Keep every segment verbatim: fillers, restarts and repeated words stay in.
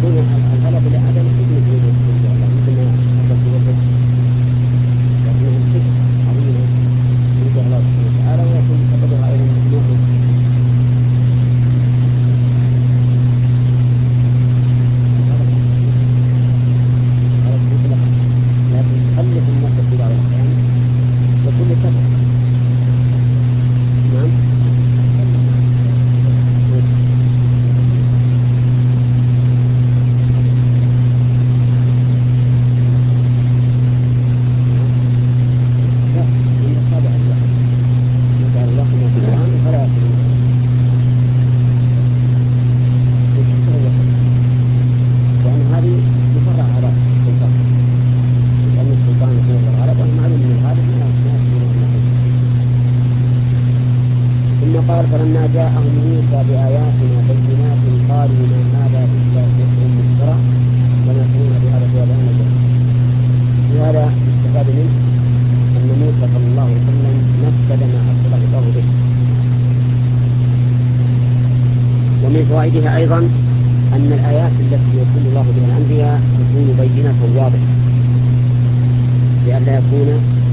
يكون الغلط لآدم يمكن يكون الله يمكن أن يكون لكنه الفكر عظيمة يمكن الله سبحانه وتعالى ويكون سببها أيضا نوح. لكن تخلف النفس في بعض الأحيان وكل سبب. نعم. فلما جاءهم موسى بآياتنا بينات قالوا ما هذا إلا سحر مفترى وما كنا بهذا الجواب لهذا استفاد منه أن موسى صلى الله عليه وسلم نفذ ما أرسله الله به. ومن فوائدها أيضا أن الآيات التي يرسل الله بها الأنبياء تكون بينة واضحة لئلا يكون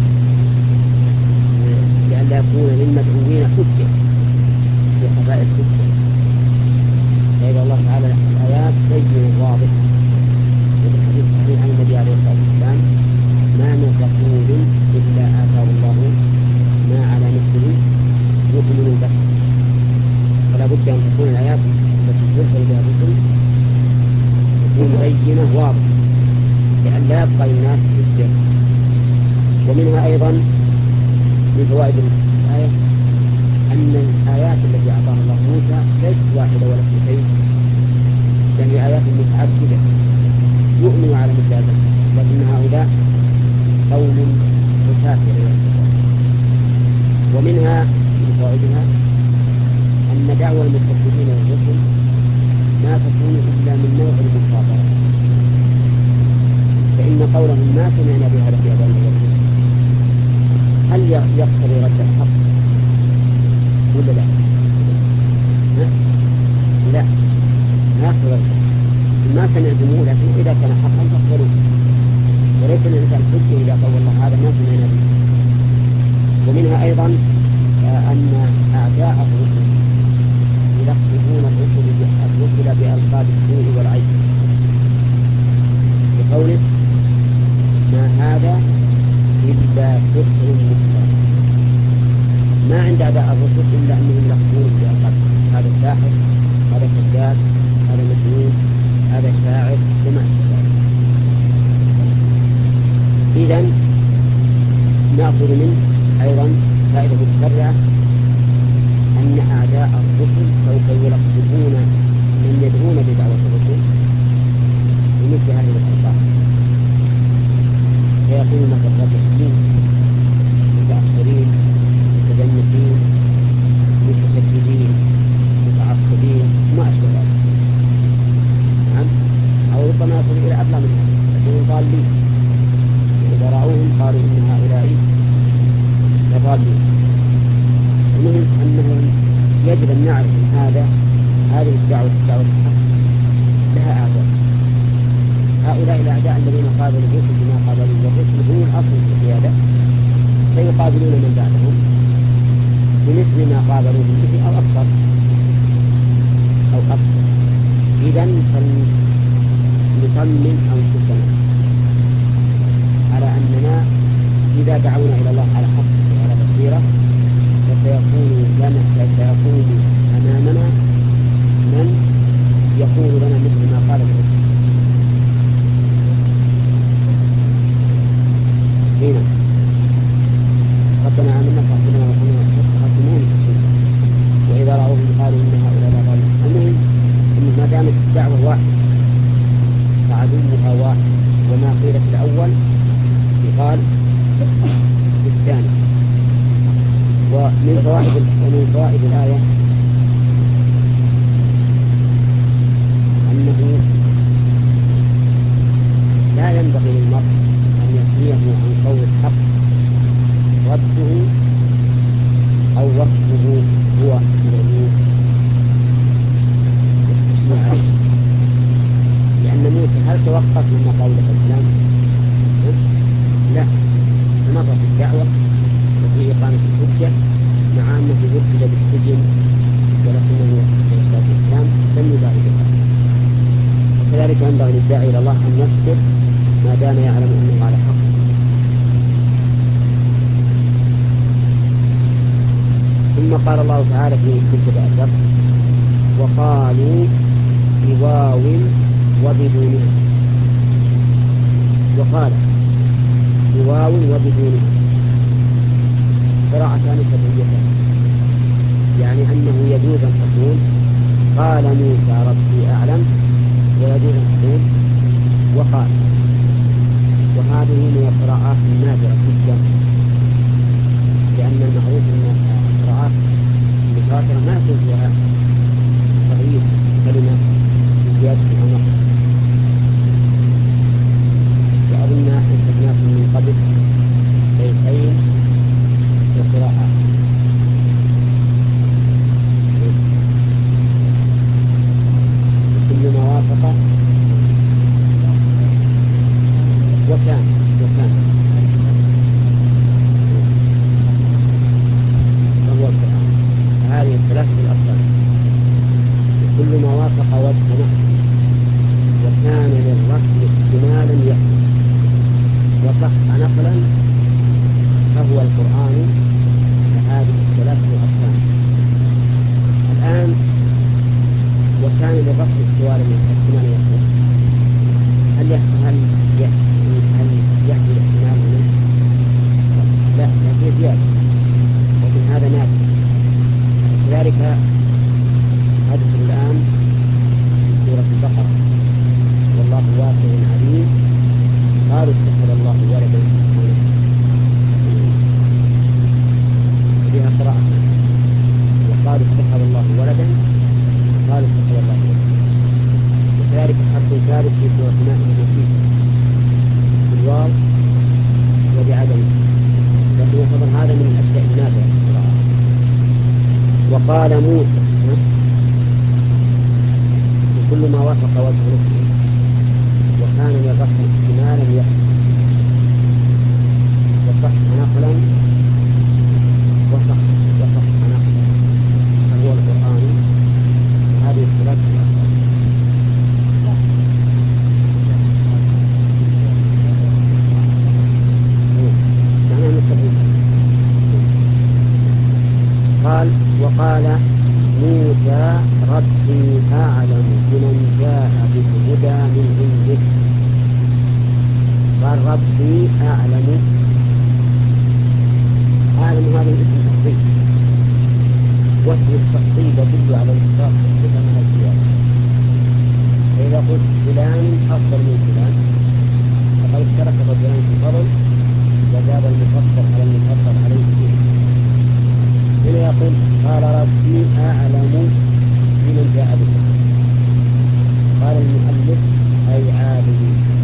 لئلا يكون للمدعوين حجة في خفاء الحجة. فإذا الله تعالى الآيات بين واضحة. وفي الحديث الصحيح عن النبي عليه الصلاة والسلام ما من رسول إلا آتاه الله ما على مثله يؤمن به. فلا بد أن تكون الآيات التي ترسل بها الرسل تكون بينة واضحة لئلا يبقى للناس حجة. ومنها أيضا من فوائد الآية أن الآيات التي أعطاها الله موسى ليست واحدة ولا اثنتين، بل هي آيات متعددة يؤمن على مثل هذا، لكن هؤلاء قوم مسافر. ومنها من فوائدها أن دعوى المكذبين والرسل ما تكون إلا من نوع المخاطرة، فإن قولهم ما سمعنا بهذا في أبان الرسل هل يقتضي رد الحق ولا لا؟ لا، ما يقتضي ما سمعتموه، لكن إذا كان حقا فاقبلوه، وليس الإنسان حجة إذا قال والله هذا ما سمعنا به. ومنها أيضا أن أعداء الرسل يلقبون الرسل الرسل بألقاب السوء والعيب بقوله ما هذا إلا سحر مفترى. ما عند أعداء الرسل إلا أنهم يلقبون بألقاب هذا ساحر، هذا كذاب، هذا مجنون، هذا شاعر وما أشبه ذلك. إذن نأخذ منه أيضا فائدة متفرعة أن أعداء الرسل سوف يلقبون من يدعون بدعوة الرسل بمثل هذه الألقاب، فيقول مثل الرجل متأخرين متجنسين متشددين متعصبين ما أشبه ذلك. نعم، أو ربما يصل إلى أبلغ من هذا، لكن ضالين إذا رأوهم قالوا إن هؤلاء لضالين. المهم أنه يجب أن نعرف أن هذا هذه الدعوة الدعوة الحق لها أعداء. هؤلاء الأعداء الذين قابلوا الرسل بما قابلوا الرسل هم الأصل في القيادة، سيقابلون من بعدهم بمثل ما قابلوا به أو أكثر أو أكثر. إذن فلنطمن أنفسنا على أننا إذا دعونا إلى الله على حق وعلى بصيرة فسيكون لنا سيكون أمامنا من يقول لنا مثل ما قال الرسول. هنا ربنا آمنا فاغفرنا وارحمنا وارحمون وإذا رأوهم قالوا إن هؤلاء لضالون. المهم إن ما دامت الدعوة واحدة فعدوها واحد، وما قيل في الأول يقال في الثاني. ومن فوائد ومن فوائد الآية أنه لا ينبغي للمرء أن يثنيه عن قول الحق رده أو وصفه هو الذي يستشمع عليه، مؤقت من قول الإسلام؟ لا، استمر في الدعوة وفي إقامة الحجة مع أنه يبتلى بالسجن، ولكنه في الإسلام لم يبالي بها. وكذلك ينبغي للداعي إلى الله أن يصبر ما دام يعلم أنه على حق. ثم قال الله تعالى في مبتدأ الدرس: وقالوا بواو وبدونها. وقال بواو وبدونها قراءتان سبعيتان، يعني أنه يجوز أن تقول قال موسى ربي أعلم، ويجوز أن تقول وقال. وهذه من القراءات النادرة جدا، لأن المعروف أن القراءات المتواترة ما يكون فيها تغيير كلمة زيادة أو نقص. وأظن أنشأناكم من قبل بيتين وقراءات، كل ما وافق وكان وكان فهو القرآن. هذه الثلاثة الأفضل، كل ما وافق وجه نحو وكان للرسم احتمالا يحمل وصح نقلا فهو القرآن. فهذه الثلاثة الأقسام. الآن وكان للرسم احتمالا يحمل، هل هل هل يحمل احتمال منه؟ لا، لا زيادة، ومن هذا نادر. كذلك حدث الآن في سورة البقرة: والله واسع عليم، قالوا اتخذ الله ولدا سبحانه. فيها قراءة: وقالوا اتخذ الله ولدا، قالوا اتخذ الله ولدا. وكذلك حرف ثالث في سورة مائدة المسيح بالواو وبعدم، لكن يعتبر هذا من الأشياء النادرة في القراءة. وقال موسى كل ما وافق وجه نفسه وكان للرسم احتمالا يحمل وصح نقلا وصح وصح نقلا فهو القرآن. هذه الثلاثة الأفضل. قال وقال موسى ربي أعلم بمن جاء بالهدى من عنده. قال ربي أعلم، أعلم هذا الاسم التفصيل، واسم التفصيل يدل على الإشراف والصفة من الزيادة. فإذا قلت فلان أفضل من فلان فقد اشترك الرجلان في الفضل وزاد المفضل على المفضل عليه فيه. هنا يقول قال ربي أعلم بمن جاء بالهدى. قال المؤلف أي عالم،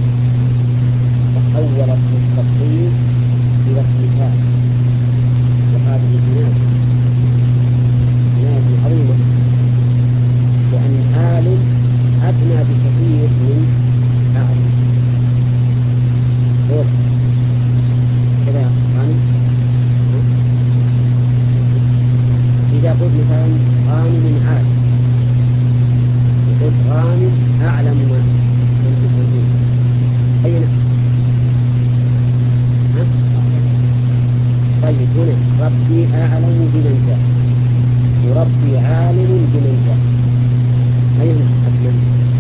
فحول اسم التفصيل إلى اسم فاعل، وهذه جناية جناية عظيمة، لأن عالم أدنى بكثير من أعلم. كذا يعني إذا قلت مثلا غانم عالم، قلت غانم أعلم ما من المسلمين، أي نعم. طيب هنا ربي أعلم بمن جاء وربي عالم بمن جاء، أي نعم أكمل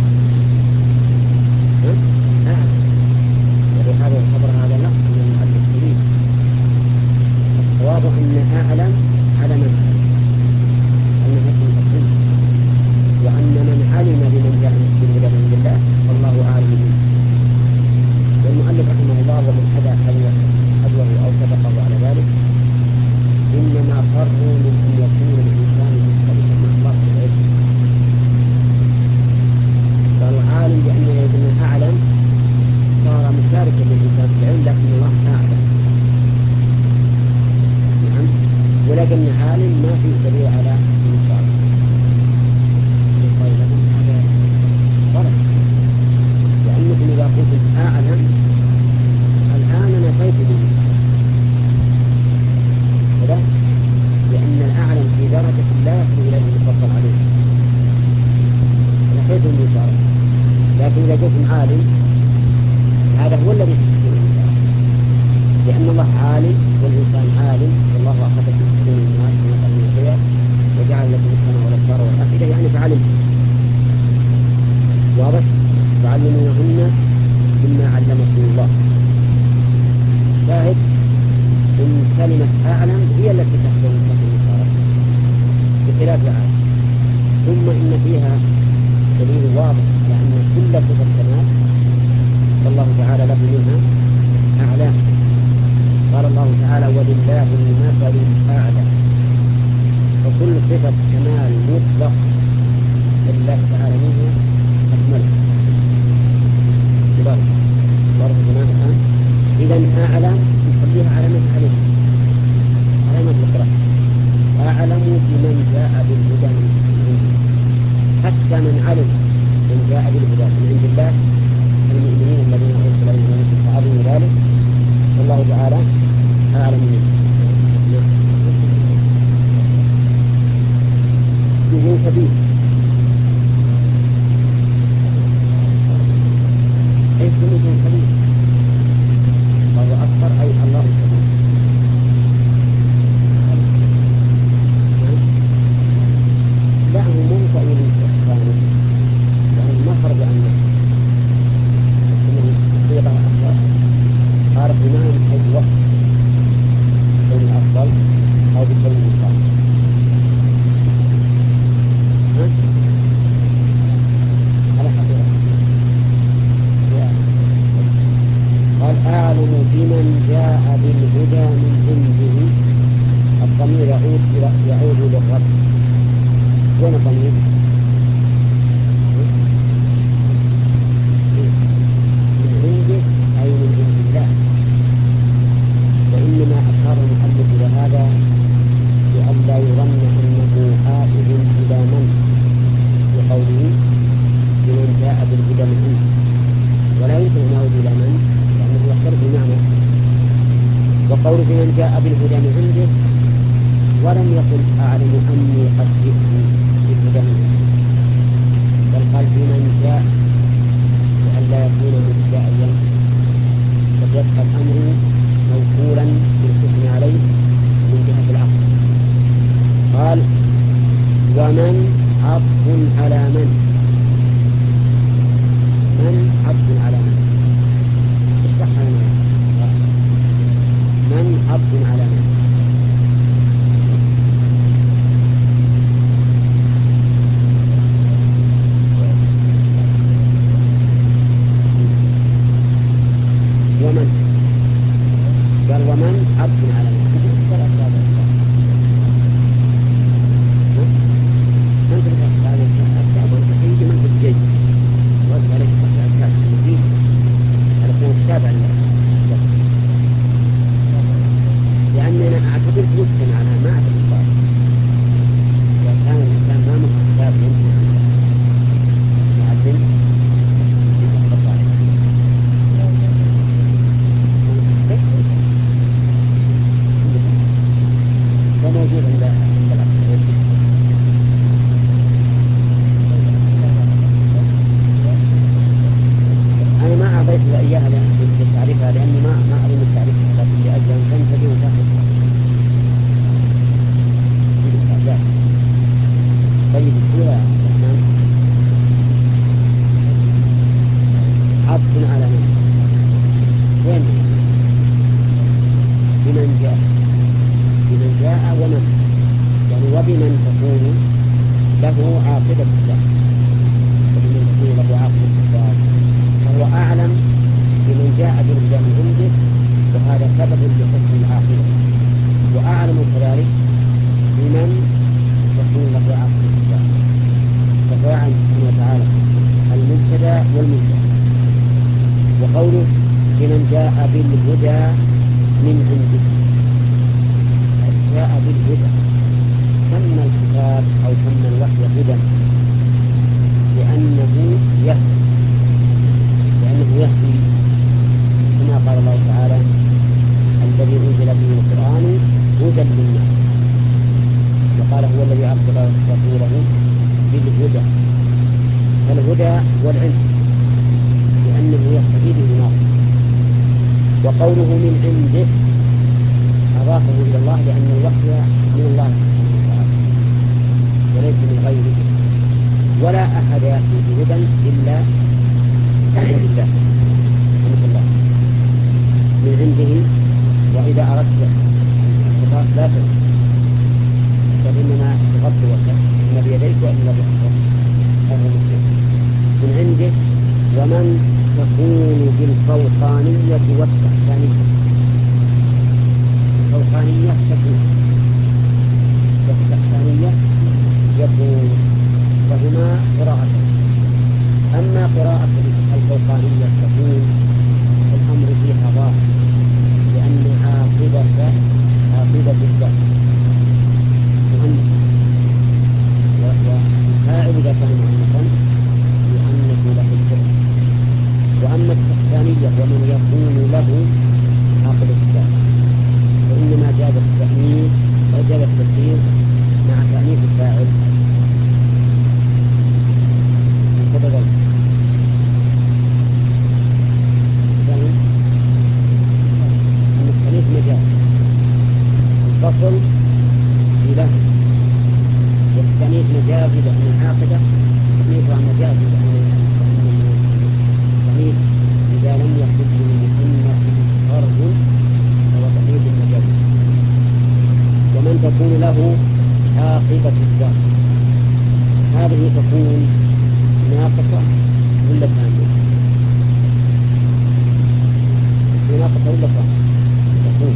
أعلم. ولهذا الخبر هذا نقص من المؤلف الكريم. الصواب أن أعلم على من أعلم أنه اسم تفصيل، وأن من علم بمن جاء بالهدى من الله والله أعلم به. والمؤلف رحمه الله ومن حدا حذوه أو سبقه على ذلك إنما فروا من أن يكون الإنسان مختلفا لكن إذا قلتم عالم هذا هو الذي يحسن الإنسان، لأن الله عالم والإنسان عالم، والله أخذ في حسن الناس ونقل من الخير وجعل لكم السماء والأبصار والأفئدة، يعني فعلم واضح. تعلمونهن مما علمكم الله. شاهد إن كلمة أعلم هي التي تحصل من النصارى بخلاف عالم. ثم إن فيها دليل واضح على أن كل صفة الكمال فالله تعالى له منها أعلام. قال الله تعالى ولله المثل الأعلى، وكل صفة كمال مطلق لله تعالى منها أكمل. بارك بارك الله الآن. إذا أعلم نخليها علامة عليه، علامة القراءة. أعلم بمن جاء بالهدى من عنده، حتى من علم من جاء بالهدى من عند الله المؤمنين الذين أرسل إليهم فعظم ذلك، والله تعالى أعلم منه. يجون كبير أي سنة كبير وهو أكبر أي الله كبير. لا هو منطق للإحسان لأنه ما خرج عن نفسه، إنه صيغة أكبر قال بناء حيث وقت بين الأفضل أو بكون المصاب. على حقيقة قال أعلم بمن جاء بالهدى من عنده. الضمير يعود يعود للرب. وين الضمير؟ من عنده أي من عند الله. وإنما أشار المؤلف إلى هذا لئلا يظن أنه عائد إلى من بقوله بمن جاء بالهدى من عنده، ولا يمكن أن يعود إلى من لأنه يختلف المعنى. وقول بمن جاء بالهدى من عنده ولم يقل أعلم أني قد جئت بالهدى من عنده، بل قال بمن جاء لئلا يكون مدعيا قد يبقى الأمر موصولا بالحكم عليه من جهة العقل. قال ومن عطف على من، من عطف على من اشرح لنا من عطف على من. ومن قال ومن عطف على من من تبحث على الأكتاب والتحييد من تبجي وضع عليك قطع الأكتاب المفيد على كون التابع لأننا أعتبر مسلم على ما أعتبر الله. إذا كان الإنسان ما مخ الكتاب يمكن أن يعلم وموجود عند الأكتاب. أنا ما أعطيت إياها لتعريفها لأني ما ما أعلم التعريف لأجل أن تنتبه وتأخذ. طيب السورة الرحمن عطف على من؟ وين؟ بمن جاء، بمن جاء ومن، يعني وبمن تكون له عاقبة الساعة، وبمن تكون له عاقبة الساعة، فهو أعلم بمن جاء بالهدى من عنده، وهذا سبب لحسن العاقبة. وأعلم كذلك بمن تكون له عاقبة الساعة، ففاعل سبحانه وتعالى المبتدأ والمبتدأ. وقوله بمن جاء بالهدى من عنده، جاء بالهدى سمى الكتاب أو سمى الوحي هدى لأنه يهدي، لأنه يهدي كما قال الله تعالى الذي أنزل به القرآن هدى للناس، وقال هو الذي أرسل رسوله بالهدى. فالهدى والعلم لأنه يستفيد بناقص. وقوله من عنده أضافه إلى الله لأن الوحي من الله سبحانه وتعالى وليس من غيره، ولا أحد يأتي بهدى إلا بإذن الله سبحانه الله من عنده. وإذا أردت الصفات لا تنسى بل إنما تغطي وجهك إما بيديك وإما بحفظك هذا المسلم من عنده. ومن تكون بالفوقانية والتحتانية، الفوقانية تكون والتحتانية يكون، وهما قراءة. أما قراءة الفوقانية تكون الأمر فيها ضاع لأن عاقبة عاقبة الذات مؤنث، والفاعل إذا كان مؤنثا يؤنث له الفعل. وأما التحتانية ومن يكون له عاقبة الذات فإنما جاز التأنيث أو جاز التسهيل مع تأنيث الفاعل كذا ذلك. أن التأنيث مجاز الفصل في له، والتأنيث مجاز لأن العاقبة تأنيثها مجاز لأن التأنيث إذا لم يحدث للمؤنث فرض فهو تأنيث مجاز. ومن تكون له عاقبة الذات هذه تكون ناقصة ولا كاملة؟ ناقصة ولا كاملة؟ تكون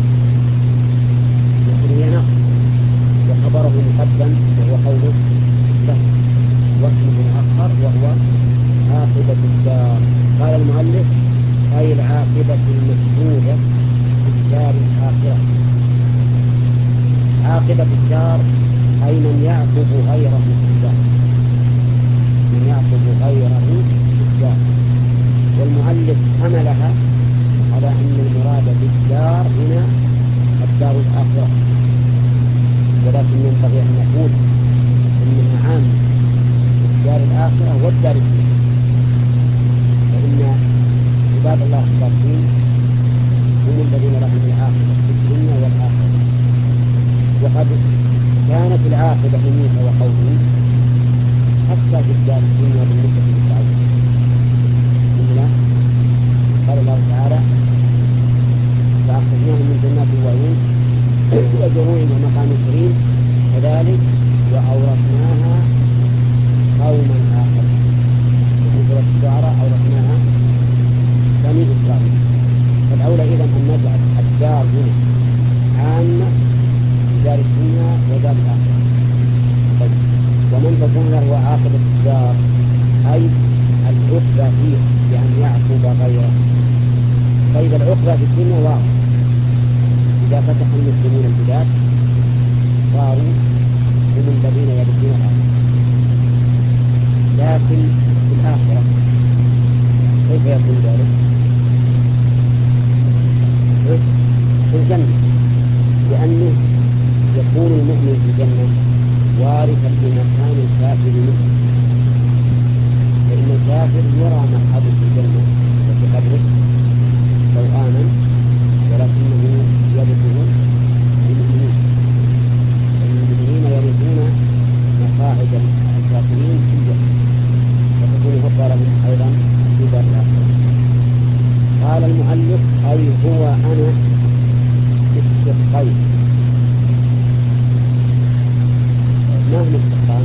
يقول هي ناقصة وخبره مقدم وهو قوله له واسمه مؤخر وهو عاقبة الدار. قال المؤلف أي العاقبة المشهودة في الدار الآخرة. عاقبة الدار أي من يعقب غيره في الدار، من يعقب غيره في الدار. والمؤلف حملها على أن المراد بالدار هنا الدار الآخرة، ولكن ينبغي أن نقول إنها عامة الدار الآخرة والدار الدنيا، فإن عباد الله الصالحين هم الذين لهم العاقبة في الدنيا والآخرة. وقد كانت العاقبة لموسى وقومه حتى في الدار الدنيا بالنسبة للتعبد. قال الله تعالى فأخذناهم من جنات وعيون وزروع ومقام كريم كذلك وأورثناها قوما آخر. في سورة الشعراء أورثناها بني إسرائيل. فالأولى إذن أن نجعل الدار هنا عامة دار الدنيا ودار الآخرة. طيب. ومن تكون له عاقبة الدار أي العقبة فيه بأن يعقب غيره. طيب العقبة في الدنيا واضح، إذا فتح المسلمون البلاد صاروا هم الذين يبدون الأرض. لكن في الآخرة كيف يكون ذلك؟ في الجنة، لأنه يكون المؤمن في الجنة وارثا لمكان الكافر منه، فإن الكافر يرى مقعده في الجنة وفي قبره لو آمن، ولكنه يرثه للمؤمنين، فالمؤمنين يرثون مقاعد الكافرين في الجنة وتكون خطوة لهم أيضا في دار الآخرة. قال المؤلف أي هو أنا استحقيت. ما هو الاستحقاق؟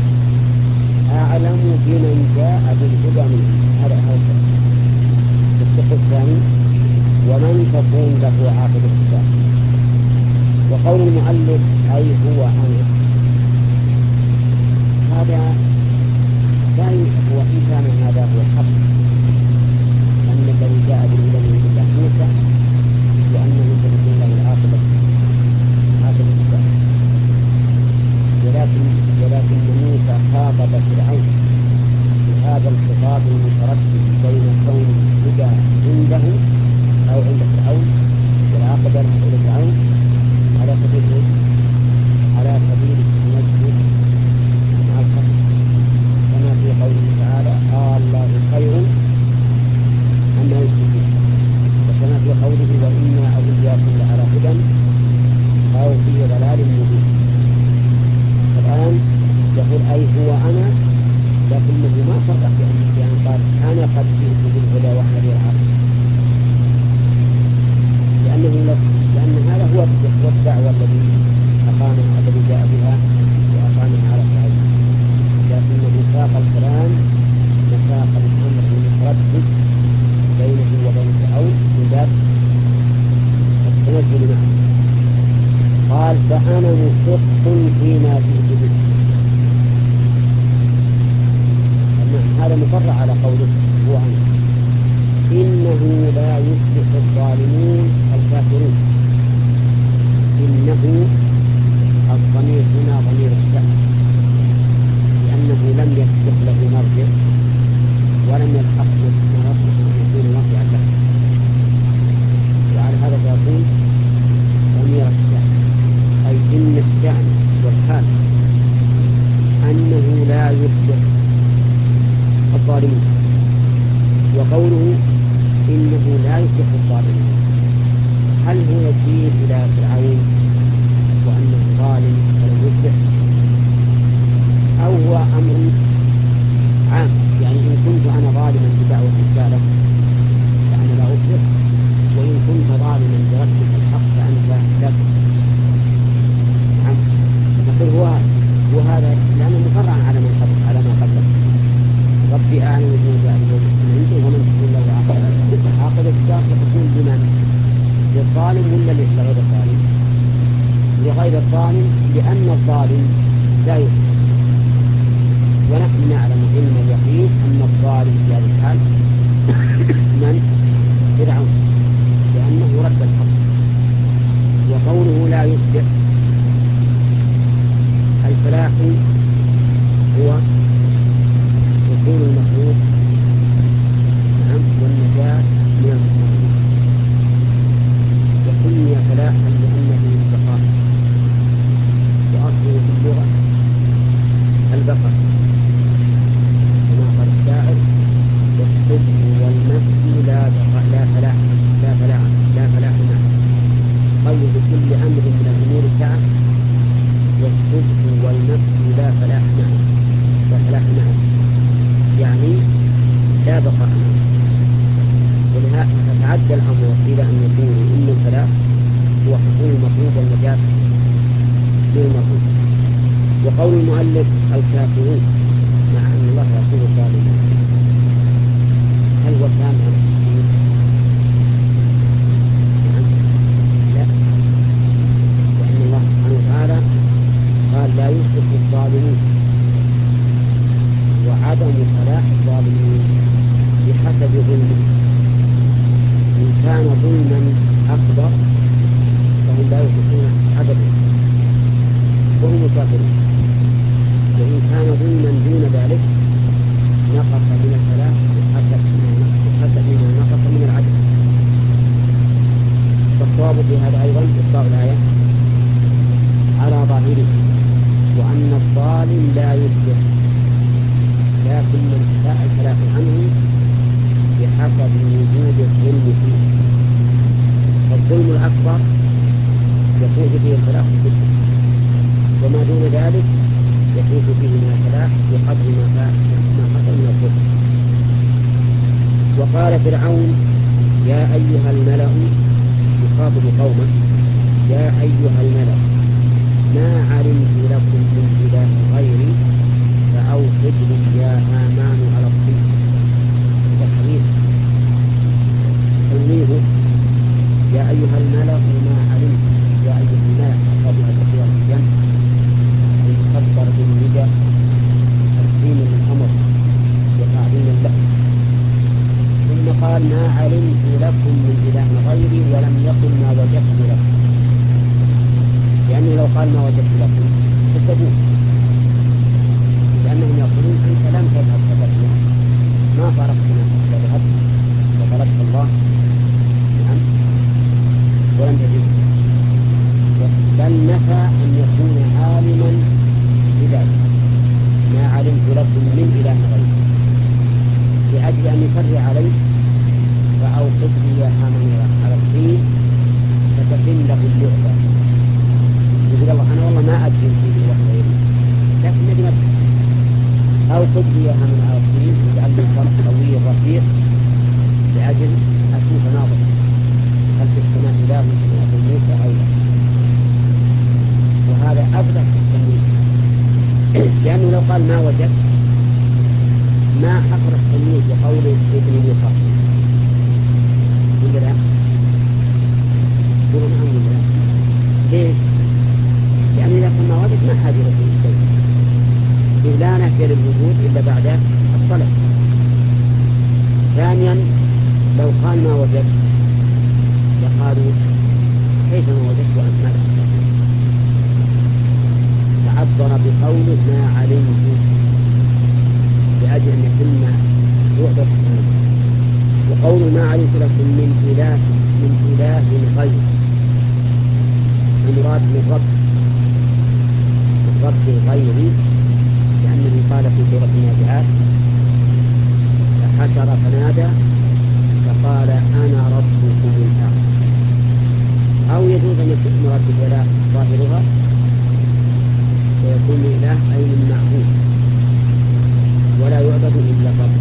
أعلم بمن جاء بالهدى منه، هذا هذا الشق الثاني ومن تكون له عاقبة الدار. وقول المؤلف أي هو أنا هذا لا هو إن كان هذا هو الحق أن الذي جاء بالهدى من الله موسى وأنه تكون له العاقبة عاقبة الدار. ولكن ولكن موسى خاطب فرعون بهذا الخطاب المتردد بين كون الهدى عنده أو عند فرعون والعاقبة إلى فرعون على سبيل على سبيل التنزل مع الخطر، كما في قوله تعالى قال القول معه. قال فأنا مشق فيما جئت به. هذا مفرع على قوله هو عنه إنه لا يفلح الظالمون الكافرون. إنه الضمير هنا ضمير الشأن لأنه لم يسبق له مرجع ولم يلحق ما يصلح أن يكون مرجعا له، وعلى هذا يقول ضمير الشأن أي إن الشأن والحال أنه لا يفلح الظالمون. وقوله إنه لا يفلح الظالمون هل هو يشير إلى فرعون وأنه ظالم ولم يفلح، أو هو أمر عام يعني إن كنت أنا ظالما بدعوة الرسالة فأنا لا أفلح، وإن كنت ظالما برتب الحق فأنت لا تفلح. نعم نقول هو وهذا لأنه مفرع على من قبل على ما قبله. ربي أعلم بمن جاء من عنده ومن تكون له عاقبة عاقبة الدار تكون بمن؟ للظالم ولا لغير الظالم؟ لغير الظالم لأن الظالم لا يفلح، ونحن نعلم علم اليقين أن الظالم في هذه الحال من؟ فرعون، لأنه رد الحق. وقوله لا يفلح الفلاح هو وصول المخلوق نعم والنجاة من المخلوق، وسمي فلاحا لأنه البقاء، وأصله في اللغة البقاء كما قال الشاعر والصدق والنفس لا بقاء لا فلاح لا فلاح لا فلاح معه. قيد كل أمر من الأمور سعة والصدق والنفس لا فلاح معه لا فلاح معه يعني لا بقاء معه. ولهذا فتعدى الأمر إلى أن يكون إن الفلاح هو حصول المطلوب والنجاة للمطلوب. وقول المؤلف الكافرون مع أن الله يقول الظالمين هل هو كان عن التفسير؟ لا، لأن الله سبحانه وتعالى قال لا يفلح الظالمون، وعدم فلاح الظالمين بحسب ظلمه. إن كان ظلما أكبر فهم لا يفلحون أبدا وهم كافرون، وإن كان ظلما دون ذلك نقص من الفلاح بحسب ما نقص من العدل. فالصواب في هذا أيضا إطلاق الآية على ظاهره وأن الظالم لا يفلح، لكن من شاء الفلاح عنه بحسب وجود الظلم فيه. فالظلم الأكبر يفوز فيه الفلاح بالظلم، وما دون ذلك يفوز فيه من الفلاح بقدر ما حصل من الظلم. وقال فرعون يا أيها الملأ يخاطب قومه يا أيها الملأ ما علمت لكم من إله غيري فأوقد لي يا هامان على الطين. هذا حديث تلميذ يا أيها الملأ ما علمت يا أيها الملأ قبل الأخوة الجنة المخبر بالندى تقديم للأمر وتعظيم له. ثم قال ما علمت لكم من إله غيري ولم يقل ما وجدت لكم، لأنه لو قال ما وجدت لكم كذبوه، لأنهم يقولون أنت لم تذهب فتتنا ما فارقتنا فذهبت وطلبت الله نعم ولم تجد، بل نفى أن يكون عالما بذلك ما علمت لكم من إله غيره لأجل أن يفرع عليه فأوقد لي يا هامان على الطين فتتم له اللعبة. يقول الله أنا والله ما أدري في إله غيره لكن نجم أدري أوقد لي يا هامان على الطين وجعل لي فرق قوي رفيق لأجل أشوف ناظر هل في السماء إله من أبو موسى أو لا. وهذا أبلغ في التمويل لأنه لو قال ما وجد ما حصل التمويل بقوله ابن موسى ولا لا؟ يقولون نعم ولا لا؟ ثانيا لو قال ما وجدت لقالوا كيف ما وجدت وأنت ما تستطيع؟ تعبر بقوله ما علمت لأجل أن يتم بعد السلام. وقول ما علمت لكم من إله من إله غير المراد من رب من رب غيري، لأنه قال في سورة النازعات فحشر فنادى فقال أنا ربكم الأعلى. أو يجوز أن يكون مراد بالإله ظاهرها ويكون إله أي من معبود ولا يعبد إلا الرب.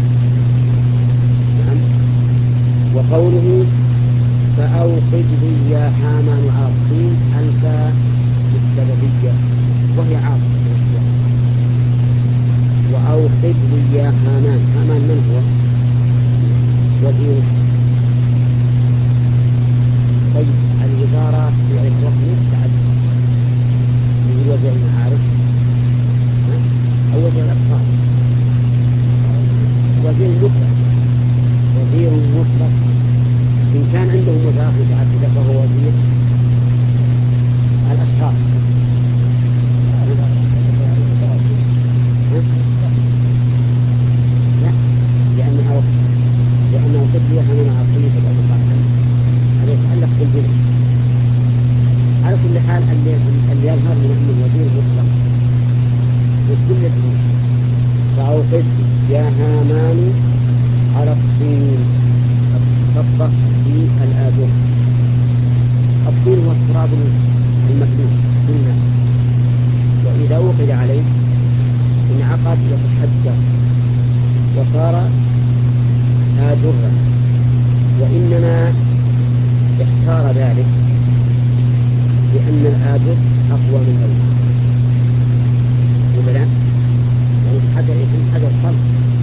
نعم. وقوله فأوقد لي يا حامان عاصين أنت بالسببية وهي عاصمة. وأوقد لي يا حامان، حامان من هو؟ وزير. طيب الوزارة في الرسم تعدد من وزير المعارف أو وزير الأطفال، وزير مطلق وزير مطلق. إن كان عندهم وزارة متعددة فهو وزير الأشخاص. لا، لأنها لأنه قد يهم مع الصيف والأطفال هذا يتعلق بالبناء. على كل حال اللي يظهر من أنه وزير مطلق وكل الأمور. فأوقد يا هامان على الطين تطبق في الآجر. الطين هو التراب المكنون بالماء، وإذا وقد عليه انعقد يتحجر وصار آجرا. وإنما اختار ذلك لأن الآجر أقوى من الأول. وبلا يعني الحجر يكون حجر صلب،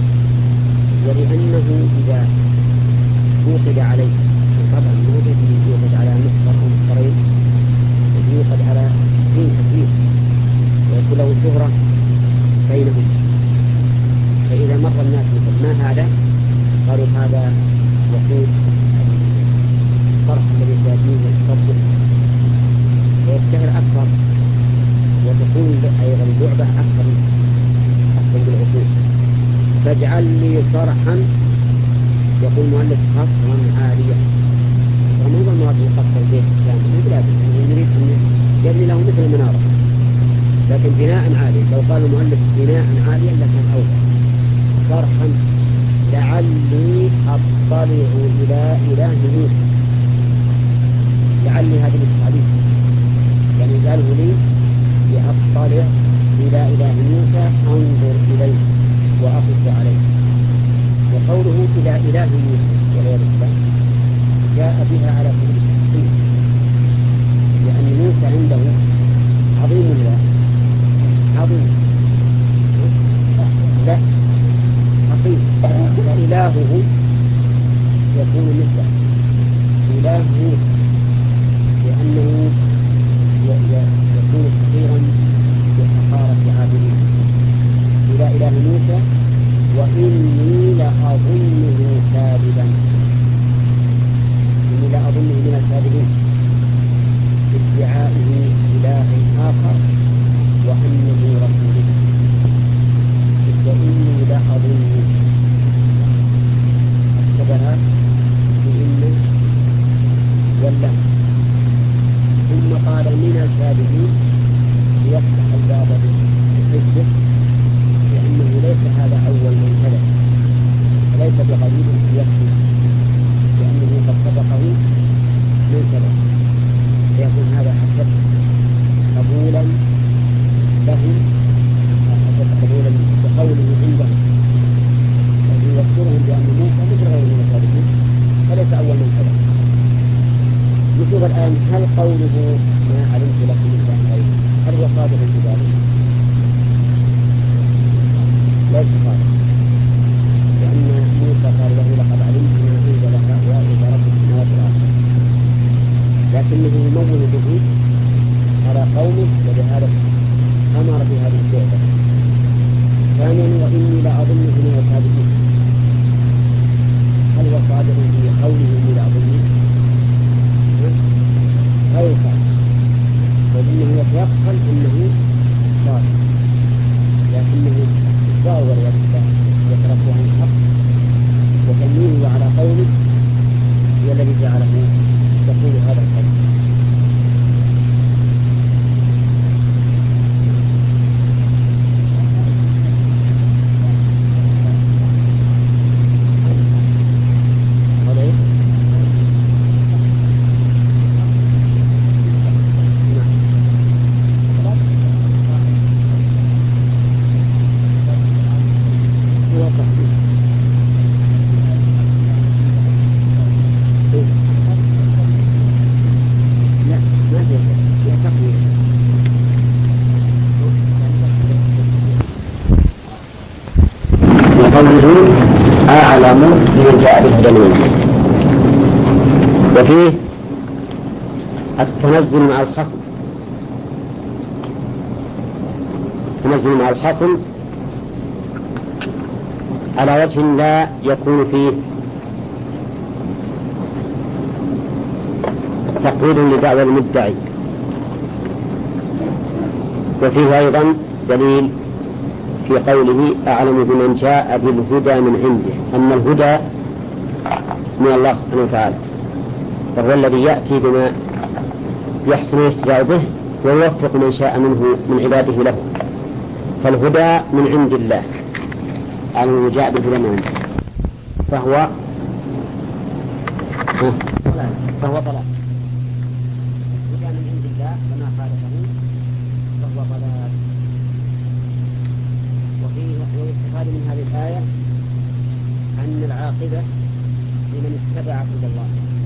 ولأنه إذا وقد عليه طبعا موجد يوقد على مصدر أو مصدرين يوقد على دين كثير ويكون له شهرة بينهم. فإذا مر الناس مثل ما هذا قالوا هذا وقود الفرح الذي يجيه الصبر ويشتهر أكثر وتكون أيضا اللعبة أكثر أكثر بالعقول. فاجعل لي صرحا، يقول مؤلف قصرا عاليا. ومن ضمن مراد قصر البيت الإسلامي من بلاد يعني يريد أن يبني له مثل المنارة لكن بناء عالي. لو قال المؤلف بناء عاليا لكان أوضح. صرحا لعلي أطلع إلى إله موسى. لعلي هذه التعليم يعني قاله لي لأطلع إلى إله موسى أنظر إليه وأقف عليه. وقوله إلى إله موسى وغير الإسلام جاء بها على سبيل التحقيق، لأن موسى عنده عظيم الله عظيم لا حقيق. فإلهه يكون مثله إله موسى لأنه يكون كثيرا بحقارة عابدين. إلى إله موسى وإني لأظنه كاذبا، إني لأظنه من الكاذبين بادعائه إله آخر وأنه رسول. وإني لأظنه أكتبها بإن ولا. ثم قال من الكاذبين ليفتح الباب بحجه، لأنه ليس هذا أول من كذب وليس بقريب يكفي، لأنه قد سبقه من كذب. فيكون هذا حسب قبولا لهم، حسب قبولا بقوله عندهم، الذي يذكرهم بأن موسى مثل غير من الكاذبين فليس أول من كذب. نشوف الآن هل قوله ما علمت لكم من غيره هل هو صادق في ذلك؟ ليس صادق، لأن موسى قال له لقد علمت ما أنزل هؤلاء إلى رب السماوات والأرض، لكنه يمول به على قومه ولهذا أمر بهذه الفعلة. ثانيا وإني لأظنه من الكاذبين، لمن جاء بالهدى من عنده. وفيه التنزل مع الخصم، التنزل مع الخصم على وجه لا يكون فيه تقويد لدعوى المدعي. وفيه أيضا دليل في قوله أعلم بمن جاء بالهدى من عنده، أن الهدى من الله سبحانه وتعالى، فهو الذي يأتي بما يحسن الاهتداء به ويوفق من شاء منه من عباده له، فالهدى من عند الله، أعلم بمن جاء بالهدى من عنده، فهو فهو ضلال. الهدى من عند الله وما خالفه فهو ضلال. ويستفاد من هذه الآية أن العاقبة لمن اتبع هدى الله،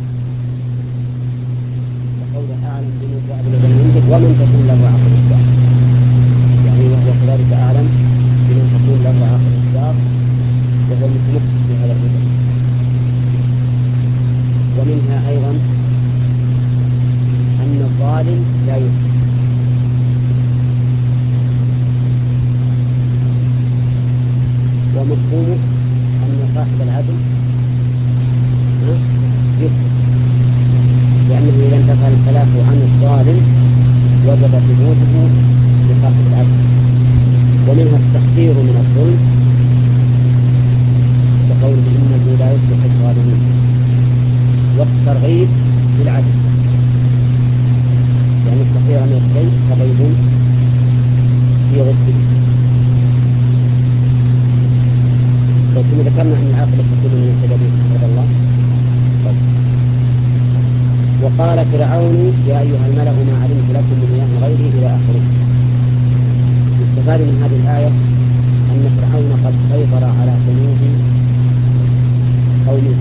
وقول أعلم بمن جاء بالهدى من عنده ومن تكون له عاقبة الدار، يعني وهو كذلك أعلم بمن تكون له عاقبة الدار وهو المتمسك بهذا الهدى. ومنها أيضا أن الظالم لا يفلح، ومفهومه أن صاحب العدل يفلح، لأنه إذا انتفى الخلاف عن الظالم وجب ثبوته لصاحب العدل. ومنها التحذير من الظلم بقوله إنه لا يفلح الظالمين، والترغيب بالعدل، يعني التحذير من الشيء ترغيب في ضده. ثم ذكرنا أن العاقبة تكون من سبب هدى الله. وقال فرعون يا أيها الملأ ما علمت لكم من إله غيري إلى آخره. يستفاد من هذه الآية أن فرعون قد سيطر على قلوب قومه،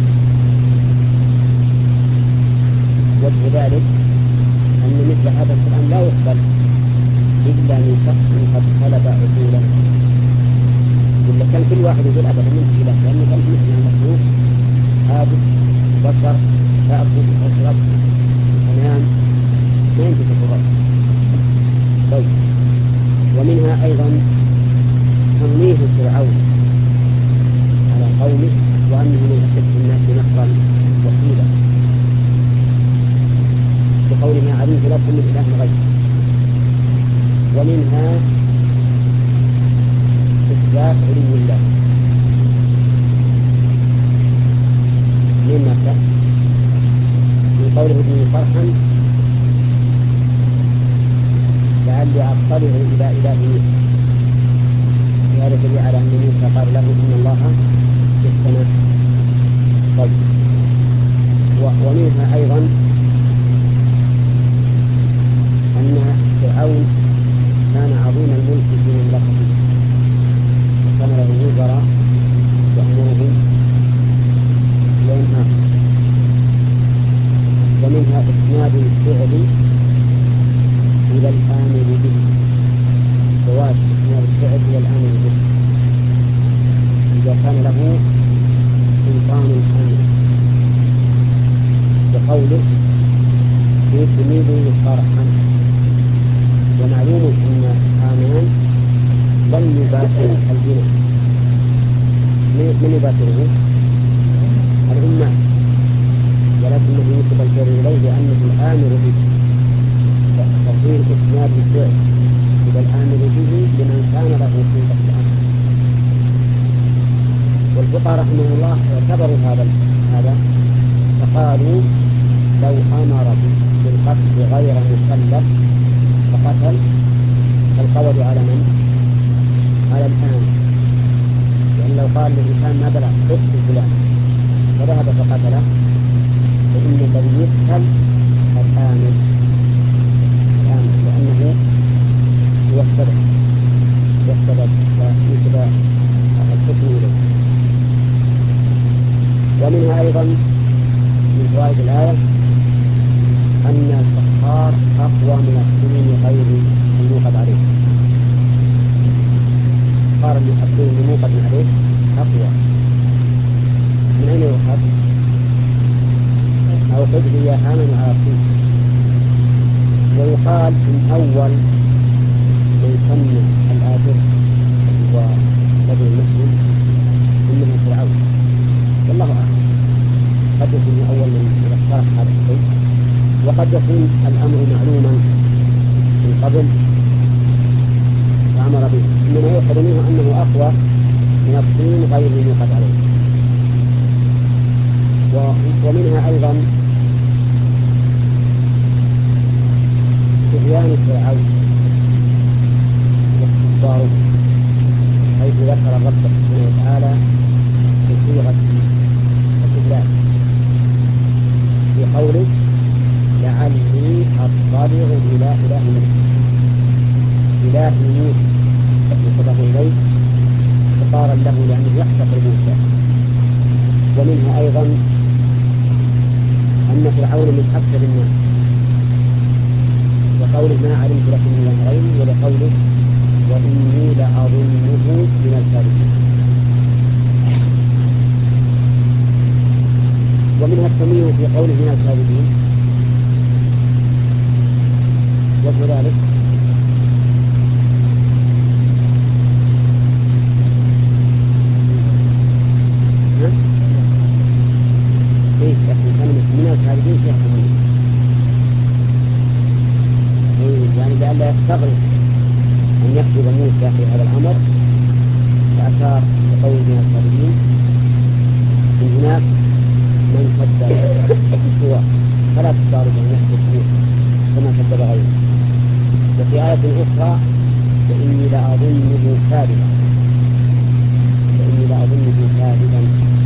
وجه ذلك أن مثل هذا القرآن لا يقبل إلا من شخص قد غلب عقوله، ولا كان كل واحد يقول أبدا من إله، لأنه كان مثل المخلوق هابط بشر تأكل وتشرب وتنام ما ينتهي الغرب. طيب، ومنها أيضا تنويه فرعون على قومه وأنه من أشد الناس نصرا وحيدا، بقول ما علمت لكم من إله غيره. ومنها إثبات علو الله من مكة، من قوله ابن فرحا لعلي أطلع إلى إله موسى، هذا يدل على أن موسى قال له إن الله في السماء. طيب، ومنها أيضا أن فرعون كان عظيم الملك في مملكته، وكان له وزراء يأمرهم وينهاهم. ومنها إسناد الفعل إلى الآمر به، جواز إسناد الفعل إلى الآمر به إذا كان له سلطان الآمر، بقوله يسند فرحا. ومعلوم أن آمان لم يباشر البناء، من يباشره؟ الأمة، ولكنه ينسب الفعل إليه لأنه الآمر به، فتفضيل إسناد الفعل إلى الآمر به لمن كان له سلطة الأمر. والفقهاء رحمه الله اعتبروا هذا هذا فقالوا لو أمر بالقتل غير مكلف فقتل، فالقول على من؟ على الآمر، لأن لو قال للإنسان ما بلغ قتل فلان فذهب فقتله فإن الذي يقتل الآمر، الآمر لأنه هو السبب والسبب ويجب الحكم إليه. ومنها أيضا من فوائد الآية أن الكفار أقوى من السنين غير الموقد عليه، الكفار المؤثرين الموقد عليه أقوى، حجر يا هامان على الطين. ويقال إن أول من سمى الآجر ورجل المسلم إنه فرعون، والله أعلم. قد يكون أول من اقترح هذا الشيء، وقد يكون الأمر معلوما من قبل فأمر به، إنما يؤخذ منه أنه أقوى من الطين غير الموقد عليه. ومنها أيضا طغيان فرعون واستكباره، حيث ذكر الرب سبحانه وتعالى بصيغة الاستدلال في قوله لعلي أطلع إلى إله موسى، إله موسى نسبه إليه اختصارا له لأنه يحتقر موسى. ومنها أيضا أن فرعون من أكثر الناس، وقوله ما علمت لكم من الغيب، ولقوله وإني لأظنه من الكاذبين. ومنها التمييز في قوله من الكاذبين، وجه ذلك ليس لكن كلمة من الكاذبين فيها تمييز، يعني لئلا يستغرب أن يكذب موسى في هذا الأمر، فأشار بقوله من الكاذبين. من هناك من كذب سوى فلا تستغرب أن يكذب موسى كما كذب غيره. وفي آية أخرى فإني لأظنه كاذبا، فإني لأظنه كاذبا.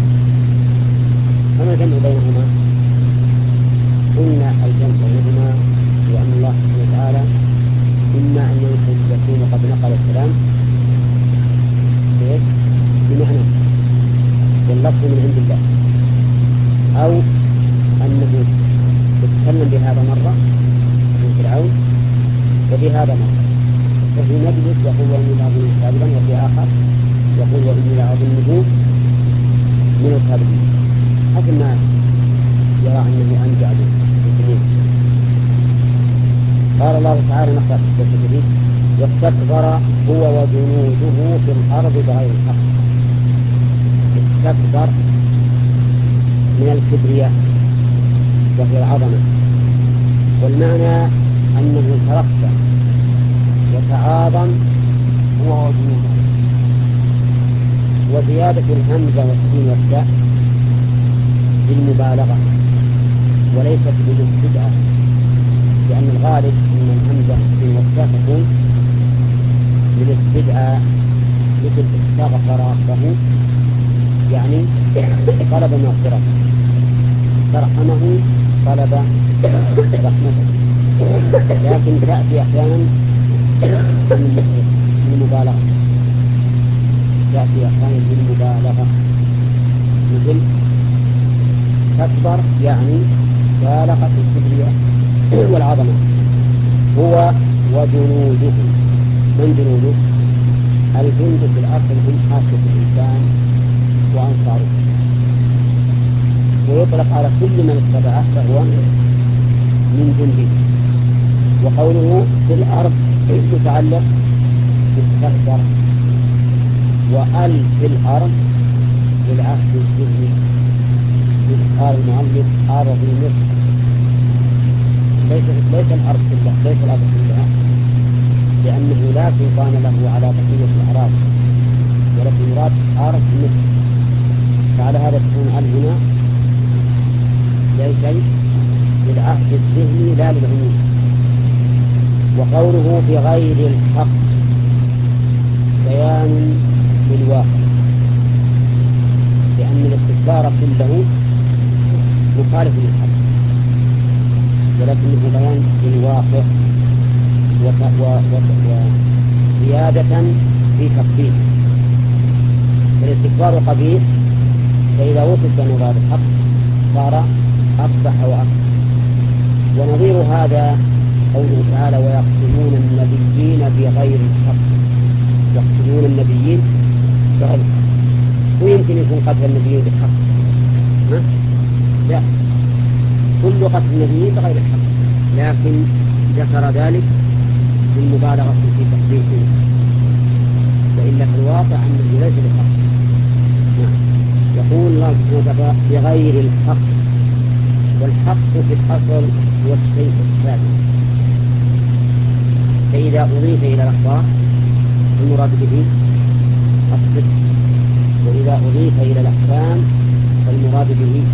فما الجمع بينهما؟ قلنا الجمع بينهما وأن الله سبحانه وتعالى إما أن يكون قد نقل الكلام بمعنى واللفظ من عند الله، أو أنه يتكلم بهذا مرة من فرعون وبهذا مرة، وفي مجلس يقول وإني لأظنه كاذبا، وفي آخر يقول وإني لأظنه من الكاذبين، حتى ما يرى أنه أنجع بالكثير. قال الله تعالى نقرأ في الجديد واستكبر هو وجنوده في الأرض بغير الحق. استكبر من الكبرياء وهي العظمة، والمعنى أنه ترفع وتعاظم هو وجنوده. وزيادة الهمزة والسين والتاء بالمبالغة وليست بالاستدعاء، لأن الغالب أن الهمزة والسين والتاء تكون بالاستدعاء، مثل استغفر ربه يعني طلب مغفرة، ترحمه طلب رحمته. لكن تأتي أحيانا بالمبالغة، تأتي أحيانا بالمبالغة، مثل تكبر يعني بالغة الكبرياء والعظمة. هو وجنوده، من جنوده؟ الجند في الأصل هم حاسة الإنسان وأنصاره، ويطلق على كل من اتبعه فهو من جنده. وقوله في الأرض يتعلق بالتكبر، وأل في الأرض بالعهد الذهني، قال المؤلف أرض مصر، ليس ليس الأرض كلها، ليس الأرض كلها، لأنه لا سلطان له على بقية الأراض، ولكن يراد أرض مصر. فعلى هذا تكون ال هنا لأي شيء للعهد الذهني لا للعموم. وقوله بغير الحق بيان للواقع، لأن الاستكبار كله مخالف للحق، ولكنه بيان للواقع وزيادة في تقبيل. فالاستكبار قبيح، فإذا وصف مراد الحق صار أقبح وأقبح. ونظير هذا قوله تعالى ويقتلون النبيين بغير الحق، يقتلون النبيين بغير الحق. ويمكن يكون قتل النبيين بالحق؟ لا، كل قتل النبي بغير الحق، لكن ذكر ذلك بالمبالغة في تحديثه، وإلا في الواقع أنه ليس بالحق. نعم. يقول الله سبحانه بغير الحق، والحق في الأصل هو الشيء الثابت، فإذا أضيف إلى الأخبار المراد به الصدق، وإذا أضيف إلى الأحكام فالمراد به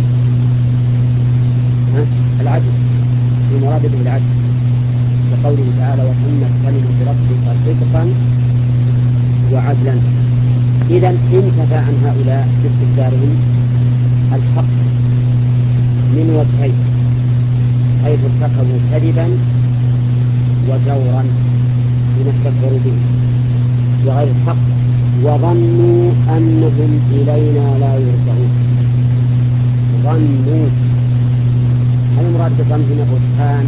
العدل، المراد به العدل، وقوله تعالى وتمت كلمة ربك صدقا وعدلا. إذا انتفى عن هؤلاء باستكبارهم الحق من وجهين، حيث ارتكبوا كذبا وجورا بما استكبروا به وغير الحق، وظنوا أنهم إلينا لا يرجعون. ظنوا، هل المراد بالظن هنا الرجحان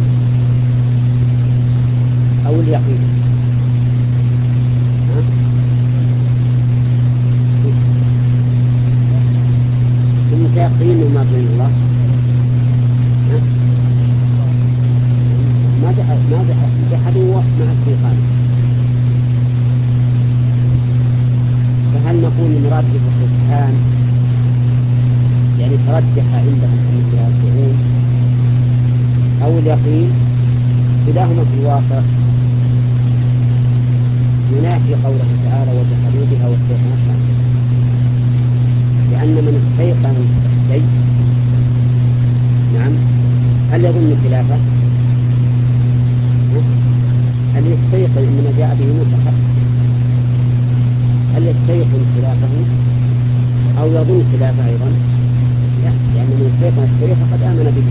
أو اليقين؟ ثم سيقين ما بين الله ما ما جحدوا مع الشيطان. فهل نقول المراد بالرجحان يعني ترجح عندهم أن يرجعون، أو اليقين؟ كلاهما في الواقع ينافي قوله تعالى وجحدوا بها واستيقنتها، لأن من استيقن الشيء نعم هل يظن خلافه؟ هل يستيقن إنما جاء به موسى حق؟ هل يستيقن خلافه أو يظن خلافه أيضا؟ لا، لأن من استيقن الشيء فقد آمن به.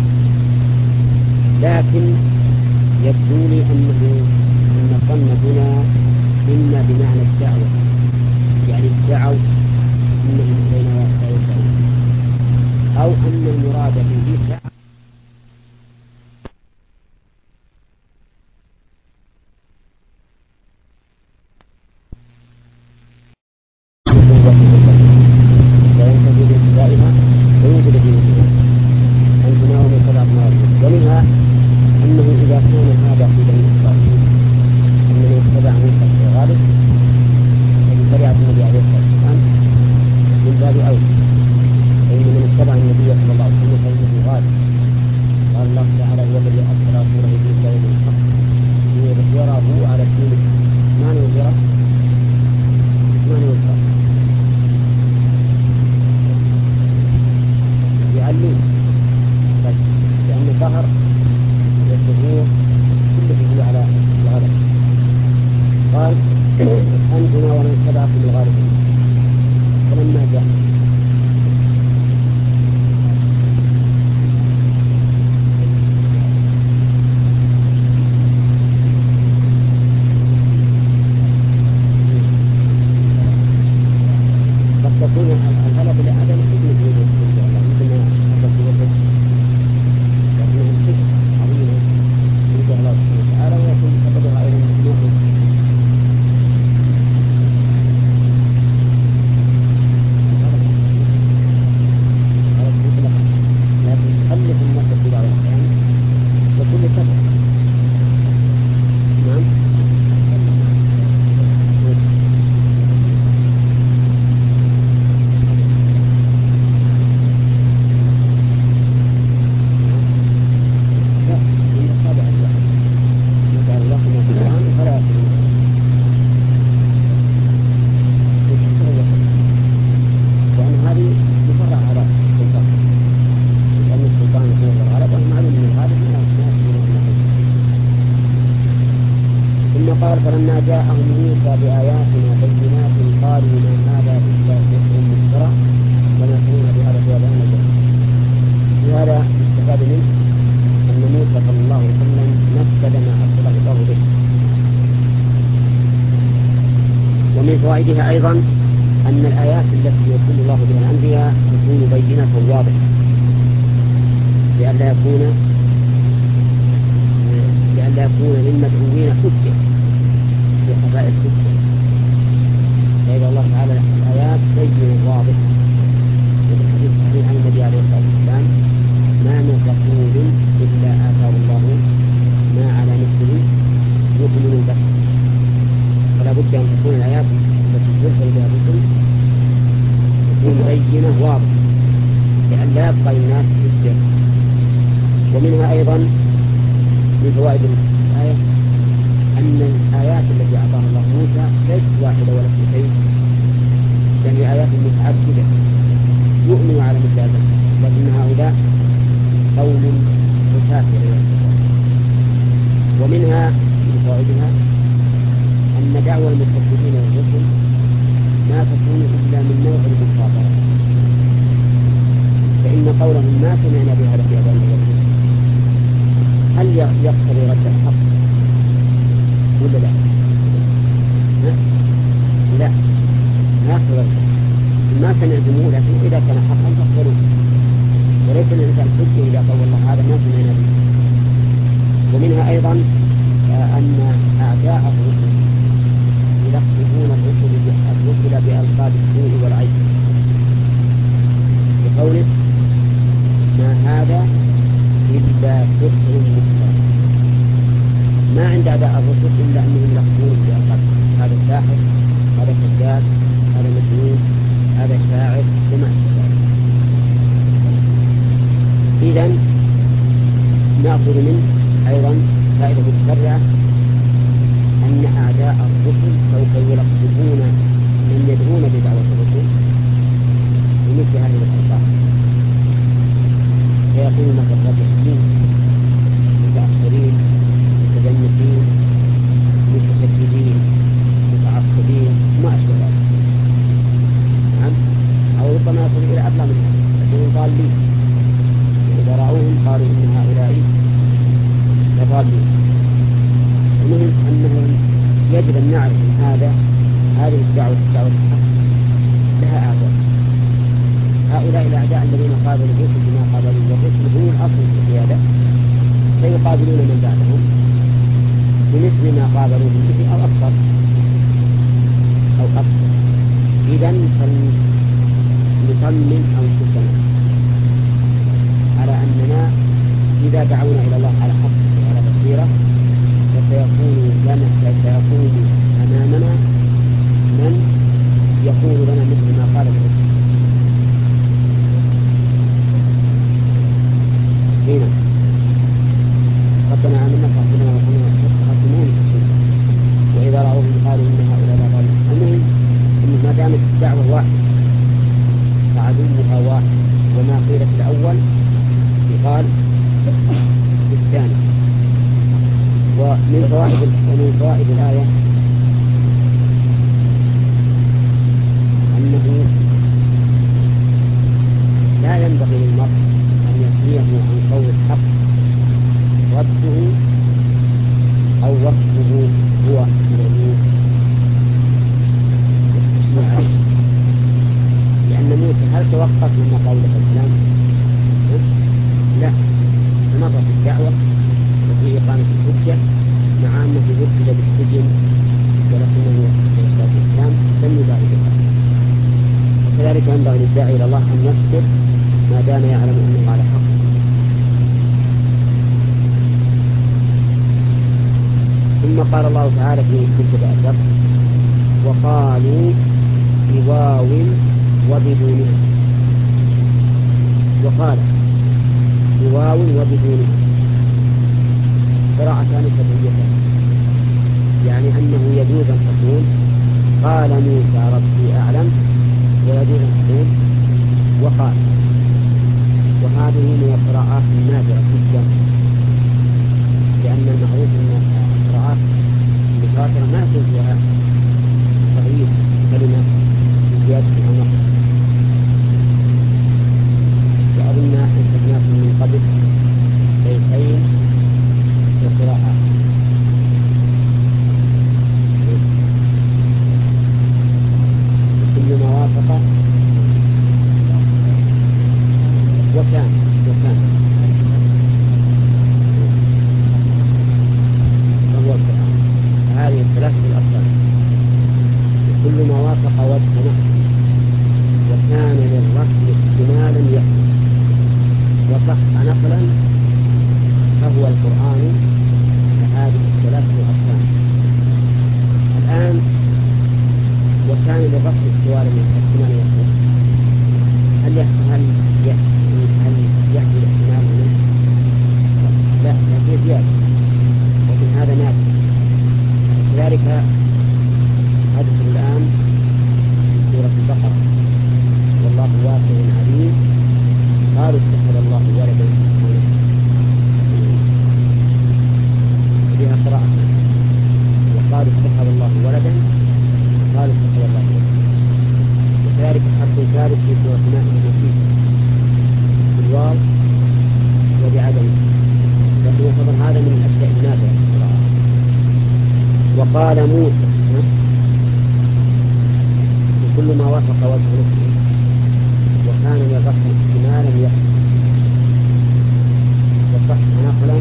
لكن يبدو لي أنه أن الظن هنا إما بمعنى الدعوة، يعني الدعوة إنهم إلينا لا يرجعون، أو أن المراد به دعوة لا ينتهي بابتدائها ويوجد في وجودها أن تناول سبعة مرات. ومنها أنه إذا كان هذا في بني إسرائيل أنه يتبع موسى في الغالب الذي شريعة النبي عليه الصلاة والسلام من باب أولى، فإن من اتبع النبي صلى الله عليه وسلم فإنه في الغالب. قال الله تعالى هو الذي أرسل رسوله بالهدى ودين الحق ليظهره على الدين. ما نظهره؟ ما نظهره؟ يعلم، لأن الظهر والظهور كله يدل على الغالب. قال أنتما ومن اتبعكم الغالبين. فلما جاء قد تكون الغلبة لعدم حكمة وجود الله مثل ما حدث في وقت، لكنها الحكمة عظيمة عند الله سبحانه وتعالى، ويكون سببها أيضا مجموعة. لكن تخلف الناس في بعض الأحيان وكل سبب. نعم. قال فلما جاءهم موسى بآياتنا بينات قالوا ما هذا إلا سحر مفترى وما كنا بهذا هو بيان الجهل. وهذا استفاد منه أن موسى صلى الله عليه وسلم نفذ ما أرسله الله به. ومن فوائدها أيضا أن الآيات التي يرسل الله بها الأنبياء تكون بينة واضحة، لئلا يكون لئلا يكون للمدعوين حجة في خفاء الحجة. فإذا الله تعالى الآيات بين واضحة، وفي الحديث الصحيح عن النبي عليه الصلاة والسلام ما من رسول لا يبقى للناس حجة. ومنها أيضا من فوائد الآية أن الآيات التي أعطاها الله موسى ليست واحدة ولا اثنتين، بل هي آيات متعددة يؤمن على مثل هذا، لكن هؤلاء قوم مسافر. ومنها من فوائدها أن دعوى المكذبين والرسل ما تكون إلا من نوع المخاطرة، فإن قولهم ما سمعنا بهذا في أذان الرسل هل يقتضي رد الحق ولا لا؟ لا، ما يقتضي. ما سمعتموه، لكن إذا كان حقا فاقبلوه، وليس الإنسان حجة إذا قول الله هذا ما سمعنا به. ومنها أيضا أن أعداء الرسل يلقبون الرسل الرسل بألقاب السوء والعيب، بقوله ما هذا إلا سحر مفترى. ما عند أعداء الرسل إلا أنهم يلقبون بألقاب، هذا ساحر، هذا كذاب، هذا مجنون، هذا شاعر، وما أشبه ذلك. إذن نأخذ منه أيضا فائدة متفرعة أن أعداء الرسل سوف يلقبون من يدعون بدعوة الرسل بمثل هذه الألقاب، فيقولون كالرجحين، متأخرين، متجنسين، متشددين، متعصبين، ما أشبه ذلك. نعم، أو ربما يصل إلى أبلغ من هذا، يكونوا ضالين، وإذا رأوهم قالوا إن هؤلاء لضالين. المهم أنه يجب أن نعرف أن هذا هذه الدعوة الدعوة الحق لها أعداء. هؤلاء الأعداء الذين قابلوا الرسل بما قابلوا الرسل هم الأصل في القيادة، سيقابلون من بعدهم بمثل ما قابلوا به أو أكثر أو أكثر. إذن فلنطمن أنفسنا على أننا إذا دعونا إلى الله على حق وعلى بصيرة فسيكون لنا سيكون أمامنا من يقول لنا مثل ما قال الرسول. هنا ربنا آمنا فاغفر لنا وارحمنا وارحمون وإذا رأوهم قالوا إن هؤلاء ضالون. المهم إن ما دامت الدعوة واحدة فعدوها واحد، وما قيل في الأول يقال في الثاني. ومن فوائد ومن فوائد الآية أنه لا ينبغي للمرء أن يثنيه عن قول الحق رده أو وصفه هو بالعلوم والتشنيع عليه، لأن موسى هل توقف لما قال له الإسلام؟ لا، استمر في الدعوة وفي إقامة الحجة مع أنه يرتد بالسجن، ولكنه عليه الصلاة والسلام لم يبالغ بالحق. وكذلك ينبغي للداعي إلى الله أن يصبر ما دام يعلم أنه على حق. ثم قال الله تعالى في مبتدأ الدرس وقالوا بواو وبدونها، وقال بواو وبدونها قراءتان سبعيتان، يعني أنه يجوز أن تقول قال موسى ربي أعلم، ويجوز أن تقول وقال. وهذه من القراءات النادرة جدا، لأن المعروف أن القراءات المتواترة ما يكون فيها تغيير كلمة زيادة أو نقص. وأظن أنشدناكم من قبل بيتين القراءات كل ما وافق وكان وكان فهو القرآن. هذه الثلاثة الأفضل كل ما وافق وجه نحو وكان للرسم احتمالا يأتي وصح نقلا فهو القرآن. فهذه الثلاثة الأقسام. الآن وكان للرسم احتمالا يأتي هل هل وقال موسى كل ما وافق وجه نفسه وكان من الرحم احتمالا يحصل وصح نقلا